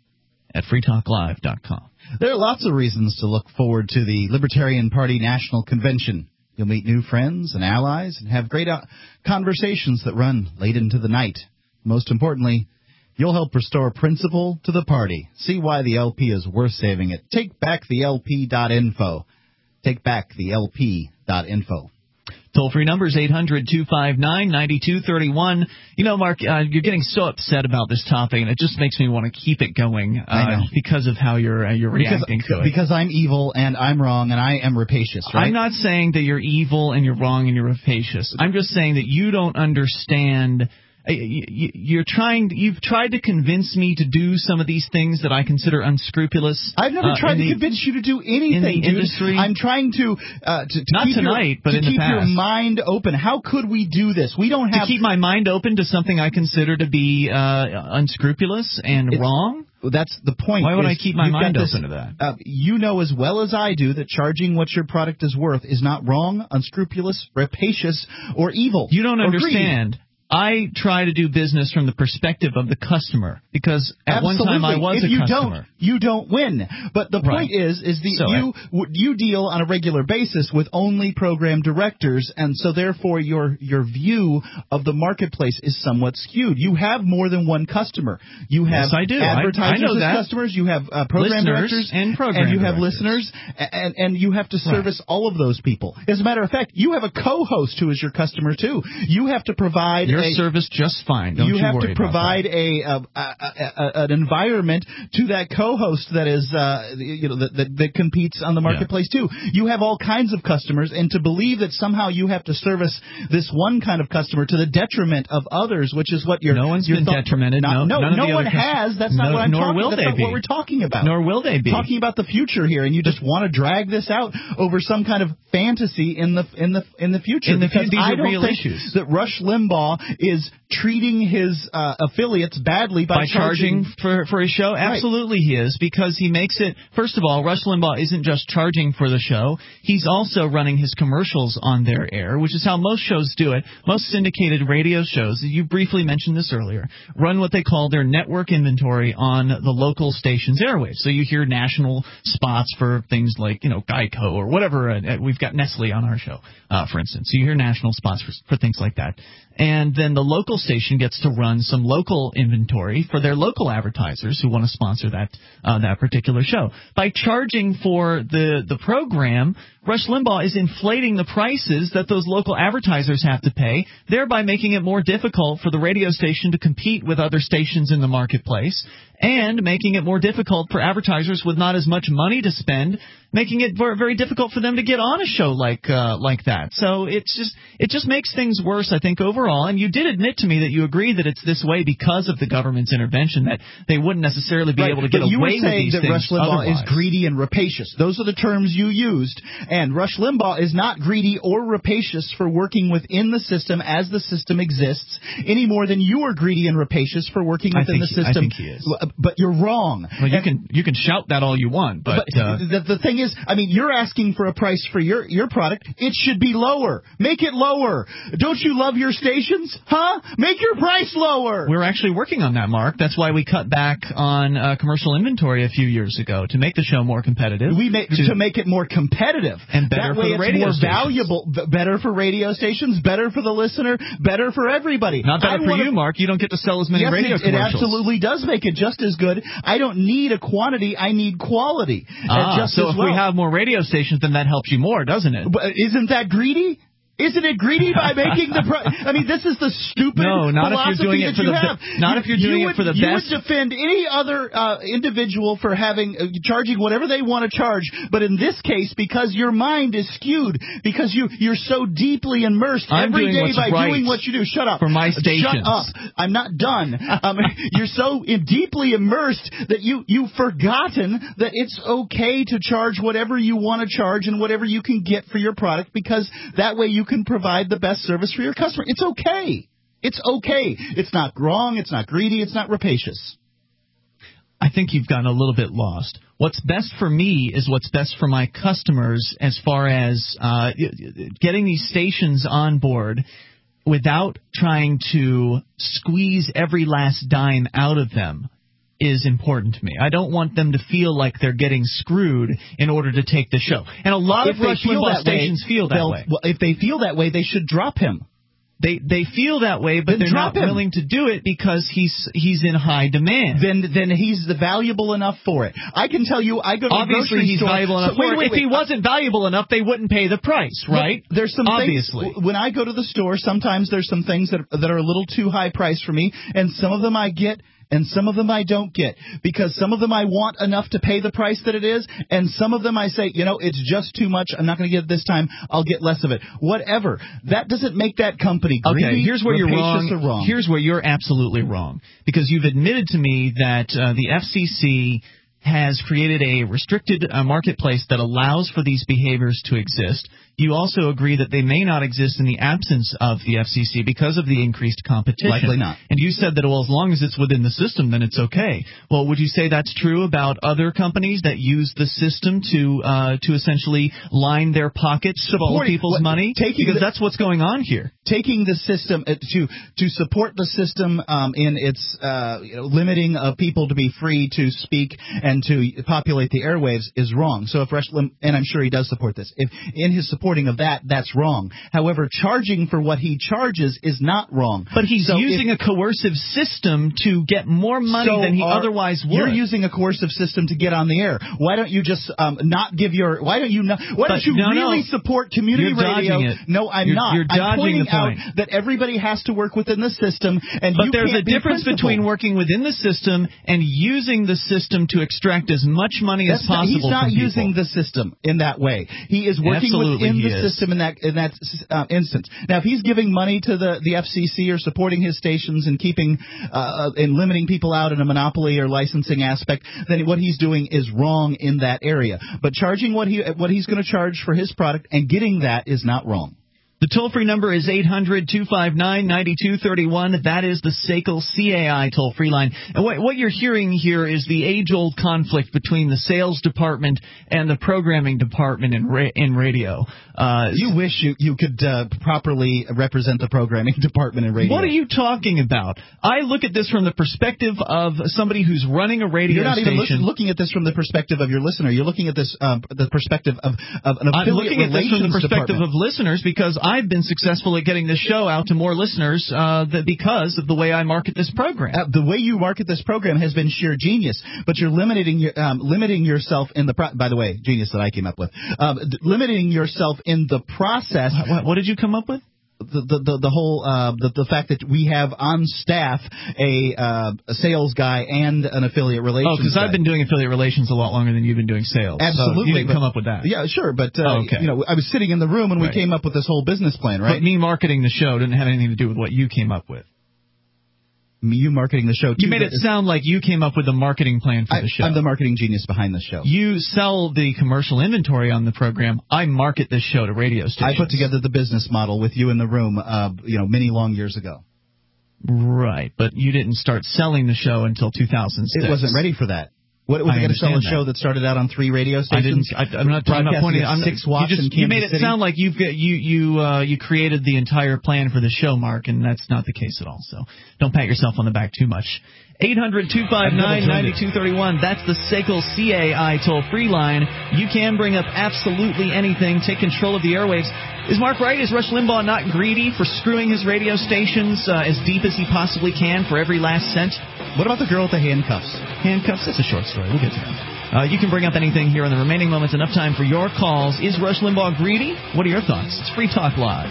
A: at free talk live dot com.
B: There are lots of reasons to look forward to the Libertarian Party National Convention. You'll meet new friends and allies and have great uh, conversations that run late into the night. Most importantly, you'll help restore principle to the party. See why the L P is worth saving it. take back the L P dot info. take back the L P dot info.
A: Toll-free numbers, eight hundred, two five nine, nine two three one. You know, Mark, uh, you're getting so upset about this topic, and it just makes me want to keep it going uh,
B: I know.
A: because of how you're uh, you're reacting
B: because,
A: to it.
B: Because I'm evil, and I'm wrong, and I am rapacious, right?
A: I'm not saying that you're evil and you're wrong and you're rapacious. I'm just saying that you don't understand. You're trying. You've tried to convince me to do some of these things that I consider unscrupulous.
B: I've never
A: uh,
B: tried to
A: the,
B: convince you to do anything,
A: in the
B: dude.
A: industry.
B: I'm trying to uh, to, to
A: not
B: keep
A: tonight,
B: your,
A: but
B: to
A: in
B: keep
A: the past.
B: your mind open. How could we do this? We don't have
A: to keep my mind open to something I consider to be uh, unscrupulous and
B: it's,
A: wrong.
B: That's the point.
A: Why would
B: is
A: I keep my mind
B: this,
A: open to that?
B: Uh, you know as well as I do that charging what your product is worth is not wrong, unscrupulous, rapacious, or evil.
A: You don't
B: or
A: understand.
B: Greedy.
A: I try to do business from the perspective of the customer because at
B: Absolutely.
A: one time I was
B: if
A: a
B: you
A: customer.
B: Don't, you don't win. But the
A: right.
B: point is, is the
A: so
B: you
A: I,
B: you deal on a regular basis with only program directors, and so therefore your your view of the marketplace is somewhat skewed. You have more than one customer. You have
A: yes, I do.
B: advertisers
A: I, I know
B: as
A: that.
B: customers. You have uh, program
A: listeners
B: directors
A: and program
B: and you have
A: directors.
B: listeners, and and you have to service right. all of those people. As a matter of fact, you have a co-host who is your customer too. You have to provide
A: You're your
B: a,
A: service just fine. Don't you,
B: you have
A: worry
B: to provide a, a, a, a an environment to that co-host that is uh, you know that, that, that competes on the marketplace yeah. too. You have all kinds of customers, and to believe that somehow you have to service this one kind of customer to the detriment of others, which is what you're.
A: No one's
B: you're
A: been
B: thought,
A: detrimented.
B: Not,
A: no,
B: no,
A: none
B: no
A: of the
B: one
A: other
B: has. That's not
A: no,
B: what I'm
A: nor
B: talking.
A: Will
B: That's
A: they
B: not
A: be.
B: what we're talking about.
A: Nor will they be
B: talking about the future here, and you just want to drag this out over some kind of fantasy in the in the in the future.
A: In the
B: because
A: these
B: I
A: are
B: don't
A: real
B: think
A: issues.
B: that Rush Limbaugh is treating his uh, affiliates badly by,
A: by charging, charging for for his show.
B: Right.
A: Absolutely, he is, because he makes it. First of all, Rush Limbaugh isn't just charging for the show; he's also running his commercials on their air, which is how most shows do it. Most syndicated radio shows, you briefly mentioned this earlier, run what they call their network inventory on the local station's airwaves. So you hear national spots for things like, you know, Geico or whatever. Uh, we've got Nestle on our show, uh, for instance. So you hear national spots for, for things like that. And then the local station gets to run some local inventory for their local advertisers who want to sponsor that uh, that particular show. By charging for the, the program, Rush Limbaugh is inflating the prices that those local advertisers have to pay, thereby making it more difficult for the radio station to compete with other stations in the marketplace, and making it more difficult for advertisers with not as much money to spend, making it very difficult for them to get on a show like uh, like that. So it's just it just makes things worse, I think, overall. And you did admit to me that you agree that it's this way because of the government's intervention, that they wouldn't necessarily be
B: right.
A: able to get
B: but you
A: away
B: were
A: with these
B: saying that
A: things
B: Rush Limbaugh
A: otherwise.
B: is greedy and rapacious. Those are the terms you used. And Rush Limbaugh is not greedy or rapacious for working within the system as the system exists, any more than you are greedy and rapacious for working within the
A: he,
B: system.
A: I think he is.
B: But you're wrong.
A: Well, you
B: and,
A: can you can shout that all you want, but,
B: but
A: uh,
B: the, the thing is, I mean, you're asking for a price for your your product. It should be lower. Make it lower. Don't you love your stations? Huh? Make your price lower.
A: We're actually working on that, Mark. That's why we cut back on uh, commercial inventory a few years ago, to make the show more competitive.
B: We make to, to make it more competitive
A: and better
B: that
A: for
B: way
A: the radio
B: it's more
A: stations.
B: valuable, b- better for radio stations, better for the listener, better for everybody.
A: Not better
B: I
A: for
B: wanna,
A: you, Mark. You don't get to sell as many
B: yes,
A: radio
B: it,
A: commercials.
B: It absolutely does make it just as good. I don't need a quantity. I need quality.
A: Ah,
B: just
A: so
B: as
A: if
B: well.
A: we have more radio stations, then that helps you more, doesn't it?
B: But isn't that greedy? Isn't it greedy by making the price? I mean, this is the stupid
A: no, not
B: philosophy
A: if you're doing
B: that
A: it for
B: you
A: the
B: have.
A: not
B: you,
A: if you're doing
B: you
A: it for the
B: would,
A: best.
B: You would defend any other uh, individual for having uh, charging whatever they want to charge, but in this case, because your mind is skewed, because you you're so deeply immersed
A: I'm
B: every
A: doing
B: day
A: what's
B: by
A: right
B: doing what you do. Shut up
A: for my stations.
B: Shut up. I'm not done. Um, you're so deeply immersed that you you've forgotten that it's okay to charge whatever you want to charge and whatever you can get for your product, because that way you can provide the best service for your customer. It's okay. It's okay. It's not wrong. It's not greedy. It's not rapacious.
A: I think you've gotten a little bit lost. What's best for me is what's best for my customers, as far as uh, getting these stations on board without trying to squeeze every last dime out of them is important to me. I don't want them to feel like they're getting screwed in order to take the show. And a lot
B: if
A: of Rush Limbaugh stations
B: way,
A: feel that way.
B: Well, if they feel that way, they should drop him.
A: They they feel that way, but
B: then
A: they're
B: drop
A: not
B: him.
A: willing to do it because he's he's in high demand.
B: Then then he's the valuable enough for it. I can tell you, I go to
A: Obviously,
B: a grocery
A: he's
B: store.
A: valuable enough
B: so, wait,
A: for
B: wait,
A: it.
B: wait,
A: If he
B: wait.
A: wasn't valuable enough, they wouldn't pay the price, right?
B: Look, there's some
A: Obviously.
B: things, when I go to the store, sometimes there's some things that that are a little too high priced for me, and some of them I get. And some of them I don't get, because some of them I want enough to pay the price that it is, and some of them I say, you know, it's just too much. I'm not going to get it this time. I'll get less of it. Whatever. That doesn't make that company greedy.
A: Okay, here's where you're wrong.
B: Or wrong.
A: Here's where you're absolutely wrong, because you've admitted to me that uh, the F C C has created a restricted uh, marketplace that allows for these behaviors to exist. You also agree that they may not exist in the absence of the F C C because of the increased competition.
B: Likely not.
A: And you said that, well, as long as it's within the system, then it's okay. Well, would you say that's true about other companies that use the system to uh, to essentially line their pockets full of people's
B: what,
A: money?
B: Taking
A: because
B: the,
A: that's what's going on here.
B: Taking the system uh, to to support the system um, in its uh, you know, limiting of people to be free to speak and to populate the airwaves is wrong. So if Rush Lim- and I'm sure he does support this, if in his support reporting of that, that's wrong. However, charging for what he charges is not wrong.
A: But he's
B: so
A: using
B: if,
A: a coercive system to get more money
B: so
A: than he
B: are,
A: otherwise would.
B: You're using a coercive system to get on the air. Why don't you just um, not give your? Why don't you not? Why
A: but
B: don't you
A: no,
B: really
A: no.
B: support community
A: you're
B: radio?
A: It.
B: No, I'm
A: you're,
B: not.
A: You're dodging
B: I'm pointing
A: the point.
B: out that everybody has to work within the system, and
A: but
B: you
A: there's
B: can't
A: a difference
B: be
A: between working within the system and using the system to extract as much money
B: That's
A: as possible.
B: Not, he's not
A: from
B: using
A: people.
B: the system in that way. He is working
A: Absolutely
B: within
A: he
B: the
A: is.
B: system in that in that uh, instance. Now, if he's giving money to the the F C C or supporting his stations and keeping uh, and limiting people out in a monopoly or licensing aspect, then what he's doing is wrong in that area. But charging what he what he's going to charge for his product and getting that is not wrong.
A: The toll-free number is eight hundred two five nine nine two three one. That is the S A C L C A I toll-free line. And what, what you're hearing here is the age-old conflict between the sales department and the programming department in, ra- in radio. Uh,
B: you wish you, you could uh, properly represent the programming department in radio.
A: What are you talking about? I look at this from the perspective of somebody who's running a radio
B: You're not
A: station.
B: even listen, looking at this from the perspective of your listener. You're looking at this um, the perspective of, of an affiliate
A: I'm looking at this from the perspective
B: department.
A: of listeners because I've been successful at getting this show out to more listeners uh, that because of the way I market this program.
B: Uh, the way you market this program has been sheer genius, but you're limiting your, um, limiting yourself in the pro- by the way, genius that I came up with. Um, d- limiting yourself in the process.
A: What, what did you come up with?
B: The, the the the whole uh, the the fact that we have on staff a, uh, a sales guy and an affiliate relations.
A: Oh, because I've been doing affiliate relations a lot longer than you've been doing sales.
B: Absolutely,
A: so you didn't
B: but,
A: come up with that.
B: Yeah, sure, but uh,
A: oh, okay.
B: you know, I was sitting in the room when
A: right.
B: we came up with this whole business plan, right?
A: But me marketing the show didn't have anything to do with what you came up with.
B: You marketing the show, too.
A: You made it sound like you came up with the marketing plan for
B: I,
A: the show.
B: I'm the marketing genius behind the show.
A: You sell the commercial inventory on the program. I market this show to radio stations.
B: I put together the business model with you in the room, uh, you know, many long years ago.
A: Right, but you didn't start selling the show until two thousand six.
B: It wasn't ready for that. What was I going to sell a show that started out on three radio stations?
A: I didn't. I, I'm not. I'm not pointing. I'm,
B: six watts
A: you, just,
B: in Kansas
A: you made it
B: City?
A: sound like you've got, you you uh, you created the entire plan for the show, Mark, and that's not the case at all. So don't pat yourself on the back too much. eight hundred two five nine nine two three one. That's the S A C L C A I toll-free line. You can bring up absolutely anything. Take control of the airwaves. Is Mark right? Is Rush Limbaugh not greedy for screwing his radio stations uh, as deep as he possibly can for every last cent?
B: What about the girl with the handcuffs?
A: Handcuffs? That's a short story. We'll get to that. Uh, you can bring up anything here in the remaining moments. Enough time for your calls. Is Rush Limbaugh greedy? What are your thoughts? It's Free Talk Live.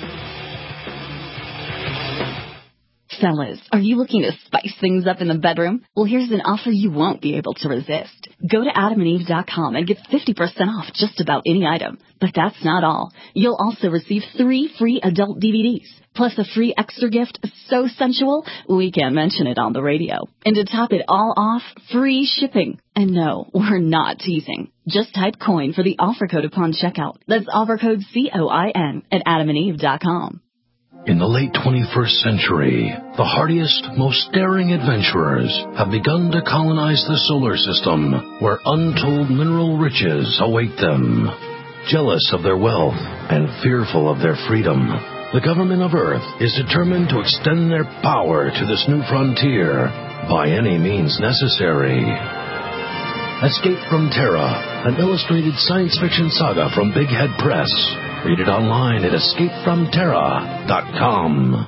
Q: Fellas, are you looking to spice things up in the bedroom? Well, here's an offer you won't be able to resist. Go to adam and eve dot com and get fifty percent off just about any item. But that's not all. You'll also receive three free adult D V Ds, plus a free extra gift so sensual, we can't mention it on the radio. And to top it all off, free shipping. And no, we're not teasing. Just type COIN for the offer code upon checkout. That's offer code C O I N at adam and eve dot com.
R: In the late twenty-first century, the hardiest, most daring adventurers have begun to colonize the solar system, where untold mineral riches await them. Jealous of their wealth and fearful of their freedom, the government of Earth is determined to extend their power to this new frontier by any means necessary. Escape from Terra, an illustrated science fiction saga from Big Head Press. Read it online at escape from terra dot com.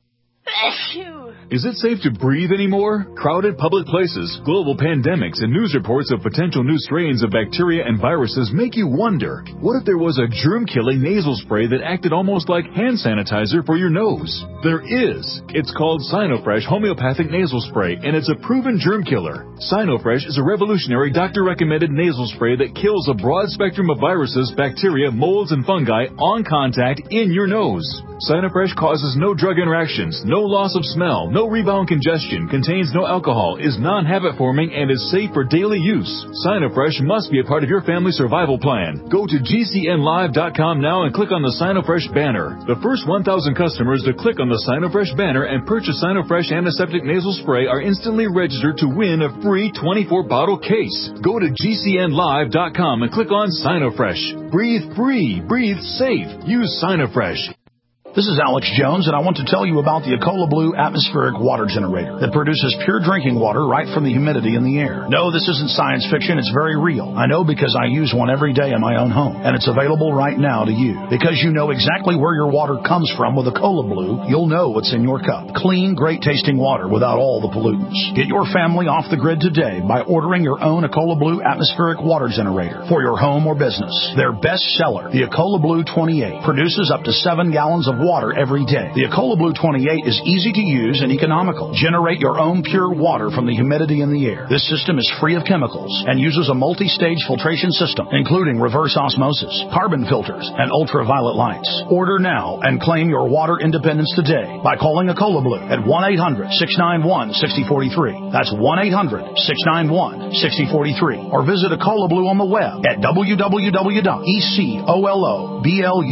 G: Is it safe to breathe anymore? Crowded public places, global pandemics, and news reports of potential new strains of bacteria and viruses make you wonder, what if there was a germ-killing nasal spray that acted almost like hand sanitizer for your nose? There is. It's called Sinofresh Homeopathic Nasal Spray, and it's a proven germ killer. Sinofresh is a revolutionary doctor-recommended nasal spray that kills a broad spectrum of viruses, bacteria, molds, and fungi on contact in your nose. Sinofresh causes no drug interactions, no loss of smell, no rebound congestion, contains no alcohol, is non-habit forming, and is safe for daily use. Sinofresh must be a part of your family survival plan. Go to G C N live dot com now and click on the Sinofresh banner. The first one thousand customers to click on the Sinofresh banner and purchase Sinofresh Antiseptic Nasal Spray are instantly registered to win a free twenty-four bottle case. Go to G C N live dot com and click on Sinofresh. Breathe free. Breathe safe. Use Sinofresh.
S: This is Alex Jones, and I want to tell you about the Ecola Blue atmospheric water generator that produces pure drinking water right from the humidity in the air. No, this isn't science fiction. It's very real. I know because I use one every day in my own home, and it's available right now to you. Because you know exactly where your water comes from with Ecola Blue, you'll know what's in your cup. Clean, great-tasting water without all the pollutants. Get your family off the grid today by ordering your own Ecola Blue atmospheric water generator for your home or business. Their best seller, the Ecola Blue twenty-eight, produces up to seven gallons of water every day. The Ecola Blue twenty-eight is easy to use and economical. Generate your own pure water from the humidity in the air. This system is free of chemicals and uses a multi-stage filtration system, including reverse osmosis, carbon filters, and ultraviolet lights. Order now and claim your water independence today by calling Ecola Blue at one eight hundred, six nine one, six zero four three. That's one eight hundred, six nine one, six zero four three. Or visit Ecola Blue on the web at w w w dot ecoloblu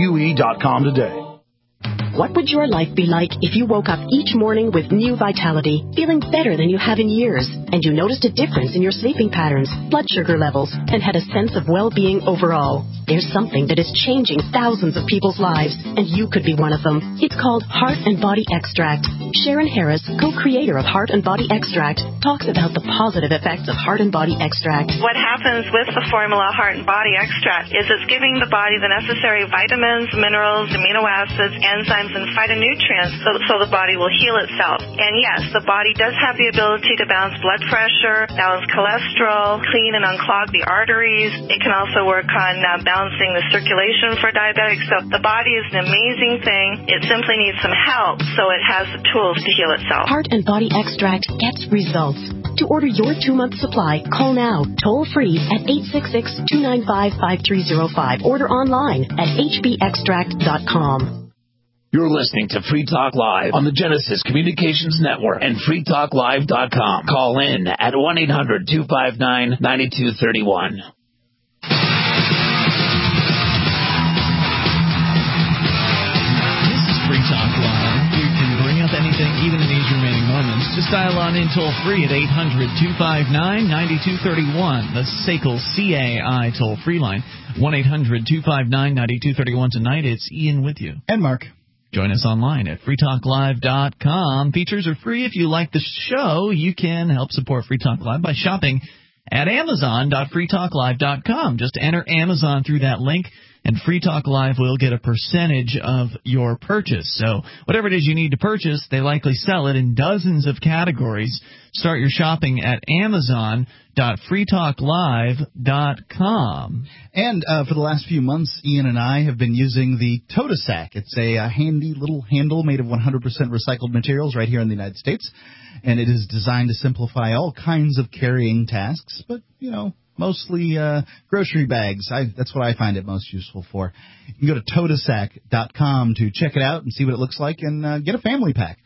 S: dot com today.
T: What would your life be like if you woke up each morning with new vitality, feeling better than you have in years, and you noticed a difference in your sleeping patterns, blood sugar levels, and had a sense of well-being overall? There's something that is changing thousands of people's lives, and you could be one of them. It's called Heart and Body Extract. Sharon Harris, co-creator of Heart and Body Extract, talks about the positive effects of Heart and Body Extract.
U: What happens with the formula Heart and Body Extract is it's giving the body the necessary vitamins, minerals, amino acids, enzymes, and phytonutrients so, so the body will heal itself. And yes, the body does have the ability to balance blood pressure, balance cholesterol, clean and unclog the arteries. It can also work on uh, balancing the circulation for diabetics. So the body is an amazing thing. It simply needs some help so it has the tools to heal itself.
T: Heart and Body Extract gets results. To order your two-month supply, call now, toll-free at eight six six, two nine five, five three zero five. Order online at h b extract dot com.
H: You're listening to Free Talk Live on the Genesis Communications Network and free talk live dot com. Call in at one eight hundred, two five nine, nine two three one.
A: This is Free Talk Live. You can bring up anything, even in these remaining moments. Just dial on in toll free at eight hundred, two five nine, nine two three one. The S A C L C A I toll free line. one eight hundred, two five nine, nine two three one. Tonight it's Ian with you.
B: And Mark.
A: Join us online at free talk live dot com. Features are free. If you like the show, you can help support Free Talk Live by shopping at amazon dot free talk live dot com. Just enter Amazon through that link, and Free Talk Live will get a percentage of your purchase. So whatever it is you need to purchase, they likely sell it in dozens of categories. Start your shopping at amazon dot free talk live dot com.
B: And uh, for the last few months, Ian and I have been using the Totasac. It's a, a handy little handle made of one hundred percent recycled materials right here in the United States. And it is designed to simplify all kinds of carrying tasks, but, you know, mostly uh, grocery bags. I, that's what I find it most useful for. You can go to totasac dot com to check it out and see what it looks like and uh, get a family pack.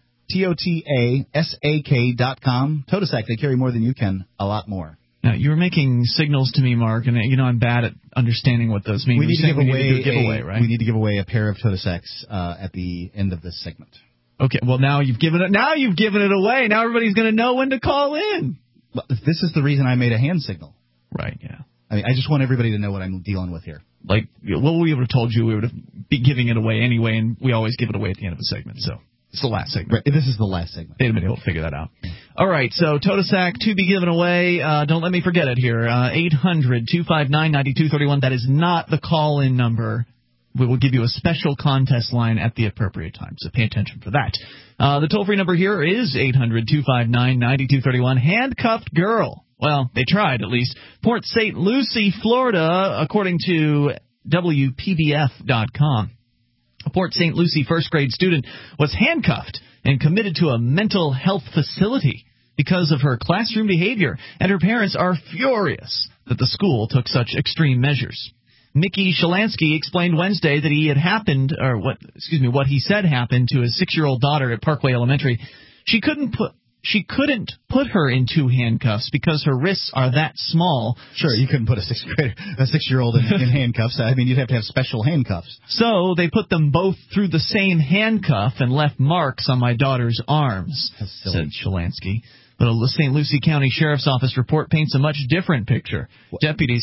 B: T O T A S A K dot com. Totasac, they carry more than you can, a lot more.
A: Now, you were making signals to me, Mark, and, you know, I'm bad at understanding what those mean.
B: We need, to give,
A: we
B: away
A: need to do a giveaway,
B: a,
A: right?
B: We need to give away a pair of Totasacs uh, at the end of this segment.
A: Okay, well, now you've given it Now you've given it away. Now everybody's going to know when to call in.
B: Well, this is the reason I made a hand signal.
A: Right, yeah.
B: I mean, I just want everybody to know what I'm dealing with here.
A: Like, well, we would have told you we would have be giving it away anyway, and we always give it away at the end of a segment, so it's the last segment.
B: Right, this is the last segment.
A: They'd have been able to figure that out. All right, so Totasac to be given away. Uh, don't let me forget it here. Uh, eight hundred, two five nine, nine two three one. That is not the call-in number. We will give you a special contest line at the appropriate time, so pay attention for that. Uh, the toll-free number here is eight hundred, two five nine, nine two three one. Handcuffed girl. Well, they tried, at least. Port Saint Lucie, Florida, according to W P B F dot com. A Port Saint Lucie first-grade student was handcuffed and committed to a mental health facility because of her classroom behavior, and her parents are furious that the school took such extreme measures. Mickey Shalansky explained Wednesday that he had happened, or what, excuse me, what he said happened to his six-year-old daughter at Parkway Elementary. She couldn't put she couldn't put her in two handcuffs because her wrists are that small.
B: Sure, you couldn't put a sixth grader, a six-year-old in, in handcuffs. I mean, you'd have to have special handcuffs.
A: So they put them both through the same handcuff and left marks on my daughter's arms, said Shalansky. But a Saint Lucie County Sheriff's Office report paints a much different picture. What? Deputies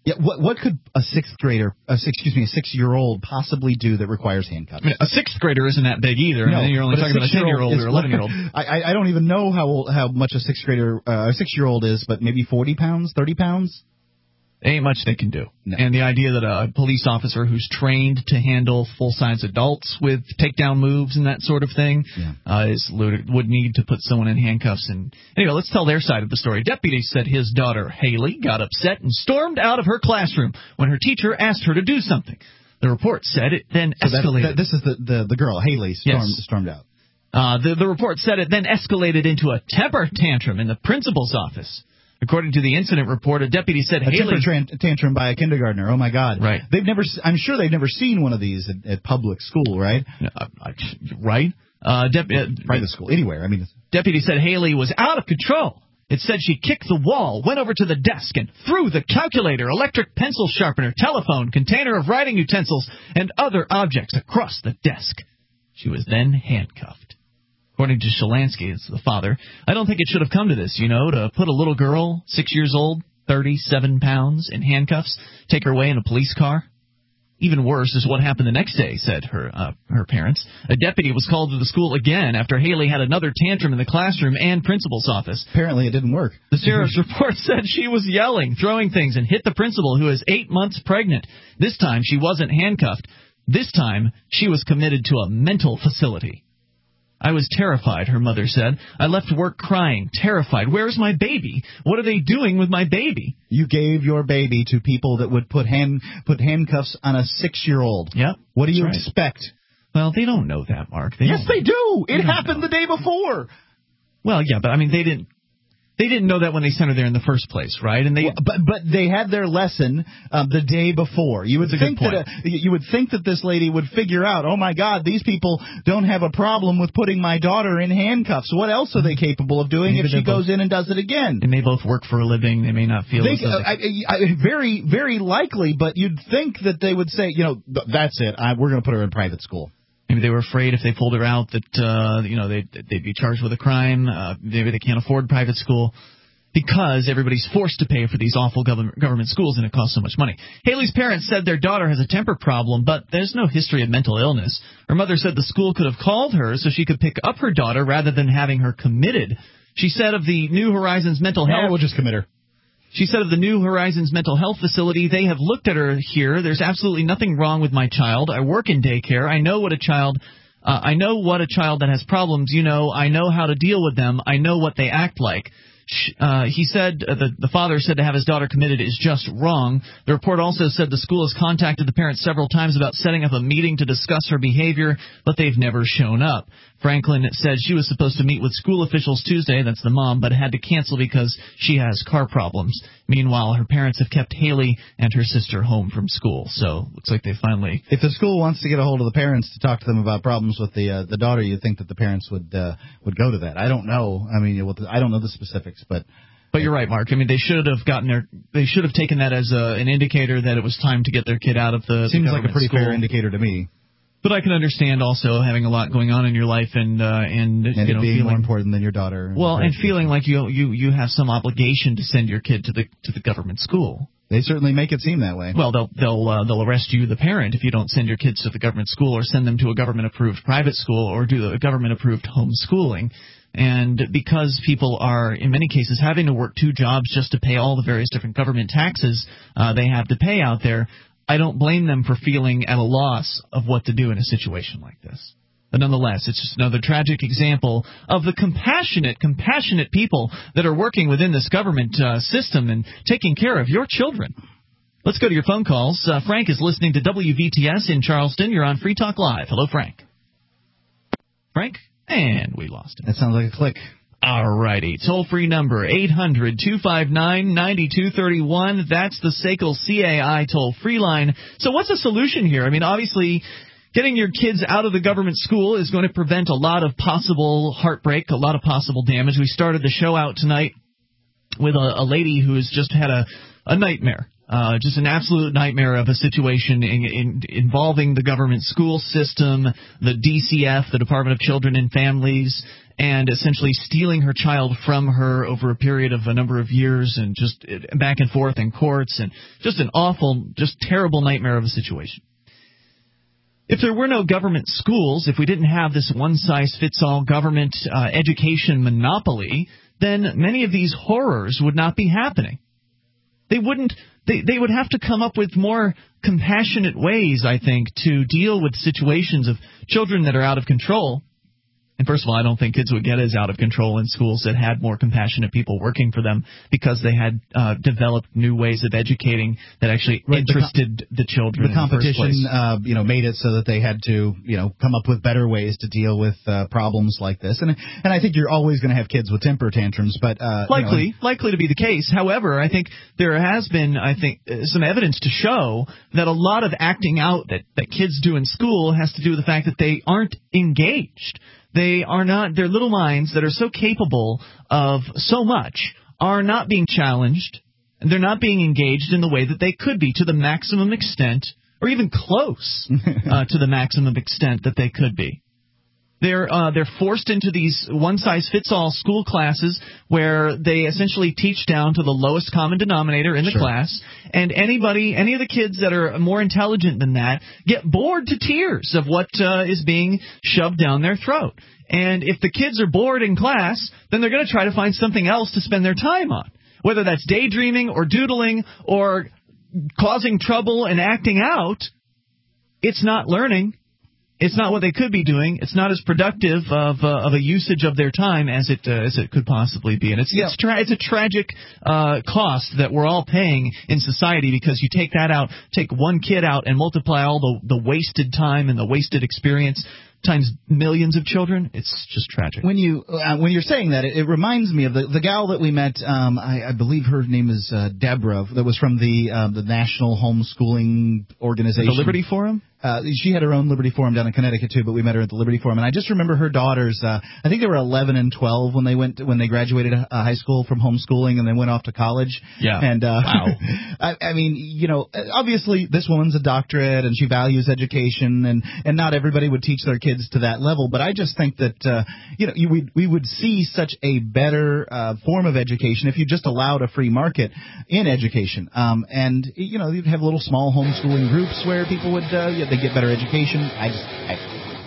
B: Yeah, what what could a sixth grader, uh, excuse me, a six-year-old possibly do that requires handcuffs?
A: I mean, a sixth grader isn't that big either.
B: No,
A: I mean, you're only
B: but
A: talking about a ten-year-old or eleven-year-old.
B: I, I I don't even know how old, how much a sixth grader, uh, a six-year-old is, but maybe forty pounds, thirty pounds.
A: Ain't much they can do.
B: No.
A: And the idea that a police officer who's trained to handle full-size adults with takedown moves and that sort of thing
B: yeah.
A: uh, is would need to put someone in handcuffs. And anyway, let's tell their side of the story. Deputies said his daughter, Haley, got upset and stormed out of her classroom when her teacher asked her to do something. The report said it then
B: so
A: escalated.
B: That, that, this is the, the, the girl, Haley, stormed,
A: yes.
B: stormed out.
A: Uh, the, the report said it then escalated into a temper tantrum in the principal's office. According to the incident report, a deputy said
B: a
A: Haley...
B: temper tra- tantrum by a kindergartner. Oh, my God.
A: Right.
B: They've never. I'm sure they've never seen one of these at, at public school, right?
A: Uh, right. Uh, dep- uh,
B: Private school, anywhere. I mean,
A: deputy said Haley was out of control. It said she kicked the wall, went over to the desk, and threw the calculator, electric pencil sharpener, telephone, container of writing utensils, and other objects across the desk. She was then handcuffed. According to Shalansky, it's the father, I don't think it should have come to this, you know, to put a little girl, six years old, thirty-seven pounds, in handcuffs, take her away in a police car. Even worse is what happened the next day, said her uh, her parents. A deputy was called to the school again after Haley had another tantrum in the classroom and principal's office.
B: Apparently it didn't work.
A: The sheriff's report said she was yelling, throwing things, and hit the principal, who is eight months pregnant. This time she wasn't handcuffed. This time she was committed to a mental facility. I was terrified, her mother said. I left work crying, terrified. Where's my baby? What are they doing with my baby?
B: You gave your baby to people that would put hand put handcuffs on a six-year-old.
A: Yep.
B: What do you
A: right.
B: expect?
A: Well, they don't know that, Mark. They
B: yes, they do. It happened
A: know.
B: the day before.
A: Well, yeah, but I mean, they didn't. They didn't know that when they sent her there in the first place, right? And they,
B: well, but but they had their lesson um, the day before. You would think that a, you would think that this lady would figure out, oh my God, these people don't have a problem with putting my daughter in handcuffs. What else are they capable of doing Maybe if she goes both, in and does it again?
A: They may both work for a living. They may not feel.
B: They,
A: as though
B: uh,
A: they...
B: I, I, very very likely, but you'd think that they would say, you know, that's it. I, we're going to put her in private school.
A: Maybe they were afraid if they pulled her out that uh, you know they'd, they'd be charged with a crime. Uh, maybe they can't afford private school. Because everybody's forced to pay for these awful government government schools and it costs so much money. Haley's parents said their daughter has a temper problem, but there's no history of mental illness. Her mother said the school could have called her so she could pick up her daughter rather than having her committed. She said of the New Horizons mental health...
B: Yeah, we'll just commit her.
A: She said of the New Horizons mental health facility, they have looked at her here. There's absolutely nothing wrong with my child. I work in daycare. I know what a child... Uh, I know what a child that has problems, you know. I know how to deal with them. I know what they act like. Uh, he said, uh, the, the father said to have his daughter committed is just wrong. The report also said the school has contacted the parents several times about setting up a meeting to discuss her behavior, but they've never shown up. Franklin said she was supposed to meet with school officials Tuesday, that's the mom, but had to cancel because she has car problems. Meanwhile, her parents have kept Haley and her sister home from school, so looks like they finally...
B: If the school wants to get a hold of the parents to talk to them about problems with the uh, the daughter, you'd think that the parents would uh, would go to that. I don't know. I mean, I don't know the specifics, but...
A: But you're right, Mark. I mean, they should have gotten their, they should have taken that as a, an indicator that it was time to get their kid out of the.
B: Seems
A: the
B: like a pretty
A: school.
B: fair indicator to me.
A: But I can understand also having a lot going on in your life and uh, and,
B: and
A: you
B: it
A: know,
B: being
A: feeling
B: more important than your daughter.
A: Well, and feeling like you you you have some obligation to send your kid to the to the government school.
B: They certainly make it seem that way.
A: Well, they'll they'll uh, they'll arrest you, the parent, if you don't send your kids to the government school or send them to a government approved private school or do the government approved homeschooling. And because people are, in many cases, having to work two jobs just to pay all the various different government taxes uh, they have to pay out there, I don't blame them for feeling at a loss of what to do in a situation like this. But nonetheless, it's just another tragic example of the compassionate, compassionate people that are working within this government uh, system and taking care of your children. Let's go to your phone calls. Uh, Frank is listening to W V T S in Charleston. You're on Free Talk Live. Hello, Frank. Frank? And we lost him.
B: That sounds like a click.
A: All righty. Toll-free number, eight hundred two five nine nine two three one. That's the S A C L C A I toll-free line. So what's the solution here? I mean, obviously, getting your kids out of the government school is going to prevent a lot of possible heartbreak, a lot of possible damage. We started the show out tonight with a, a lady who has just had a, a nightmare. Uh, just an absolute nightmare of a situation in, in, involving the government school system, the D C F, the Department of Children and Families, and essentially stealing her child from her over a period of a number of years, and just back and forth in courts, and just an awful, just terrible nightmare of a situation. If there were no government schools, if we didn't have this one-size-fits-all government uh, education monopoly, then many of these horrors would not be happening. They wouldn't. They, they would have to come up with more compassionate ways, I think, to deal with situations of children that are out of control. And first of all, I don't think kids would get as out of control in schools that had more compassionate people working for them, because they had uh, developed new ways of educating that actually right, interested the, com- the children.
B: The competition,
A: in the first place.
B: Uh, you know, made it so that they had to, you know, come up with better ways to deal with uh, problems like this. And and I think you're always going to have kids with temper tantrums, but uh,
A: likely,
B: you know,
A: likely to be the case. However, I think there has been, I think, some evidence to show that a lot of acting out that that kids do in school has to do with the fact that they aren't engaged. They are not, their little minds that are so capable of so much are not being challenged, and they're not being engaged in the way that they could be to the maximum extent, or even close uh, to the maximum extent that they could be. They're uh, they're forced into these one-size-fits-all school classes where they essentially teach down to the lowest common denominator in the
B: sure.
A: class, and anybody, any of the kids that are more intelligent than that get bored to tears of what uh, is being shoved down their throat. And if the kids are bored in class, then they're going to try to find something else to spend their time on, whether that's daydreaming or doodling or causing trouble and acting out. It's not learning. It's not what they could be doing. It's not as productive of uh, of a usage of their time as it uh, as it could possibly be. And it's yeah. it's, tra- it's a tragic uh, cost that we're all paying in society, because you take that out, take one kid out, and multiply all the the wasted time and the wasted experience times millions of children. It's just tragic.
B: When you uh, when you're saying that, it, it reminds me of the the gal that we met. Um, I, I believe her name is uh, Deborah. That was from the uh, the National Homeschooling Organization,
A: the Liberty Forum.
B: Uh, she had her own Liberty Forum down in Connecticut too, but we met her at the Liberty Forum, and I just remember her daughters. Uh, I think they were eleven and twelve when they went to, when they graduated uh, high school from homeschooling, and then went off to college.
A: Yeah.
B: And uh,
A: wow.
B: I, I mean, you know, obviously this woman's a doctorate and she values education, and and not everybody would teach their kids to that level. But I just think that uh, you know you, we we would see such a better uh, form of education if you just allowed a free market in education. Um, and you know, you'd have little small homeschooling groups where people would uh, yeah, they get better education. I just, I,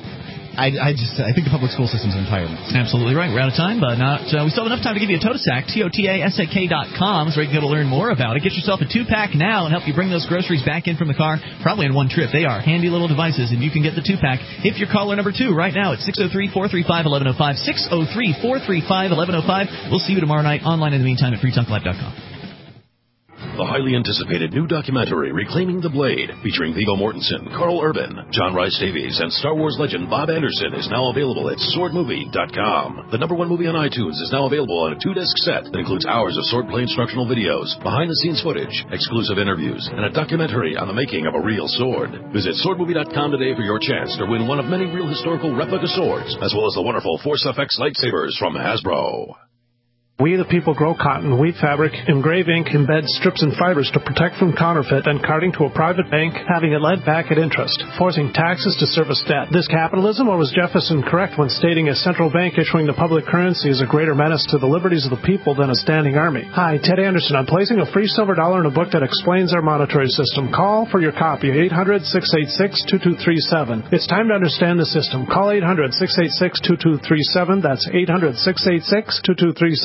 B: I, I just, I think the public school system's an entire mess.
A: Absolutely right. We're out of time, but not. Uh, we still have enough time to give you a Totasak. T O T A S A K dot com is where you can go to learn more about it. Get yourself a two-pack now and help you bring those groceries back in from the car, probably in one trip. They are handy little devices, and you can get the two-pack if you're caller number two right now at six oh three, four three five, one one oh five, six oh three, four three five, one one oh five. We'll see you tomorrow night online in the meantime at free talk live dot com.
R: The highly anticipated new documentary, Reclaiming the Blade, featuring Viggo Mortensen, Carl Urban, John Rhys Davies, and Star Wars legend Bob Anderson, is now available at sword movie dot com. The number one movie on iTunes is now available on a two-disc set that includes hours of swordplay instructional videos, behind-the-scenes footage, exclusive interviews, and a documentary on the making of a real sword. Visit sword movie dot com today for your chance to win one of many real historical replica swords, as well as the wonderful Force F X lightsabers from Hasbro.
D: We the people grow cotton, weave fabric, engrave ink, embed strips and fibers to protect from counterfeit, then carting to a private bank, having it lent back at interest, forcing taxes to service debt. This capitalism, or was Jefferson correct when stating a central bank issuing the public currency is a greater menace to the liberties of the people than a standing army? Hi, Ted Anderson. I'm placing a free silver dollar in a book that explains our monetary system. Call for your copy, eight hundred, six eight six, two two three seven. It's time to understand the system. Call eight hundred, six eight six, two two three seven. That's eight hundred, six eight six, two two three seven.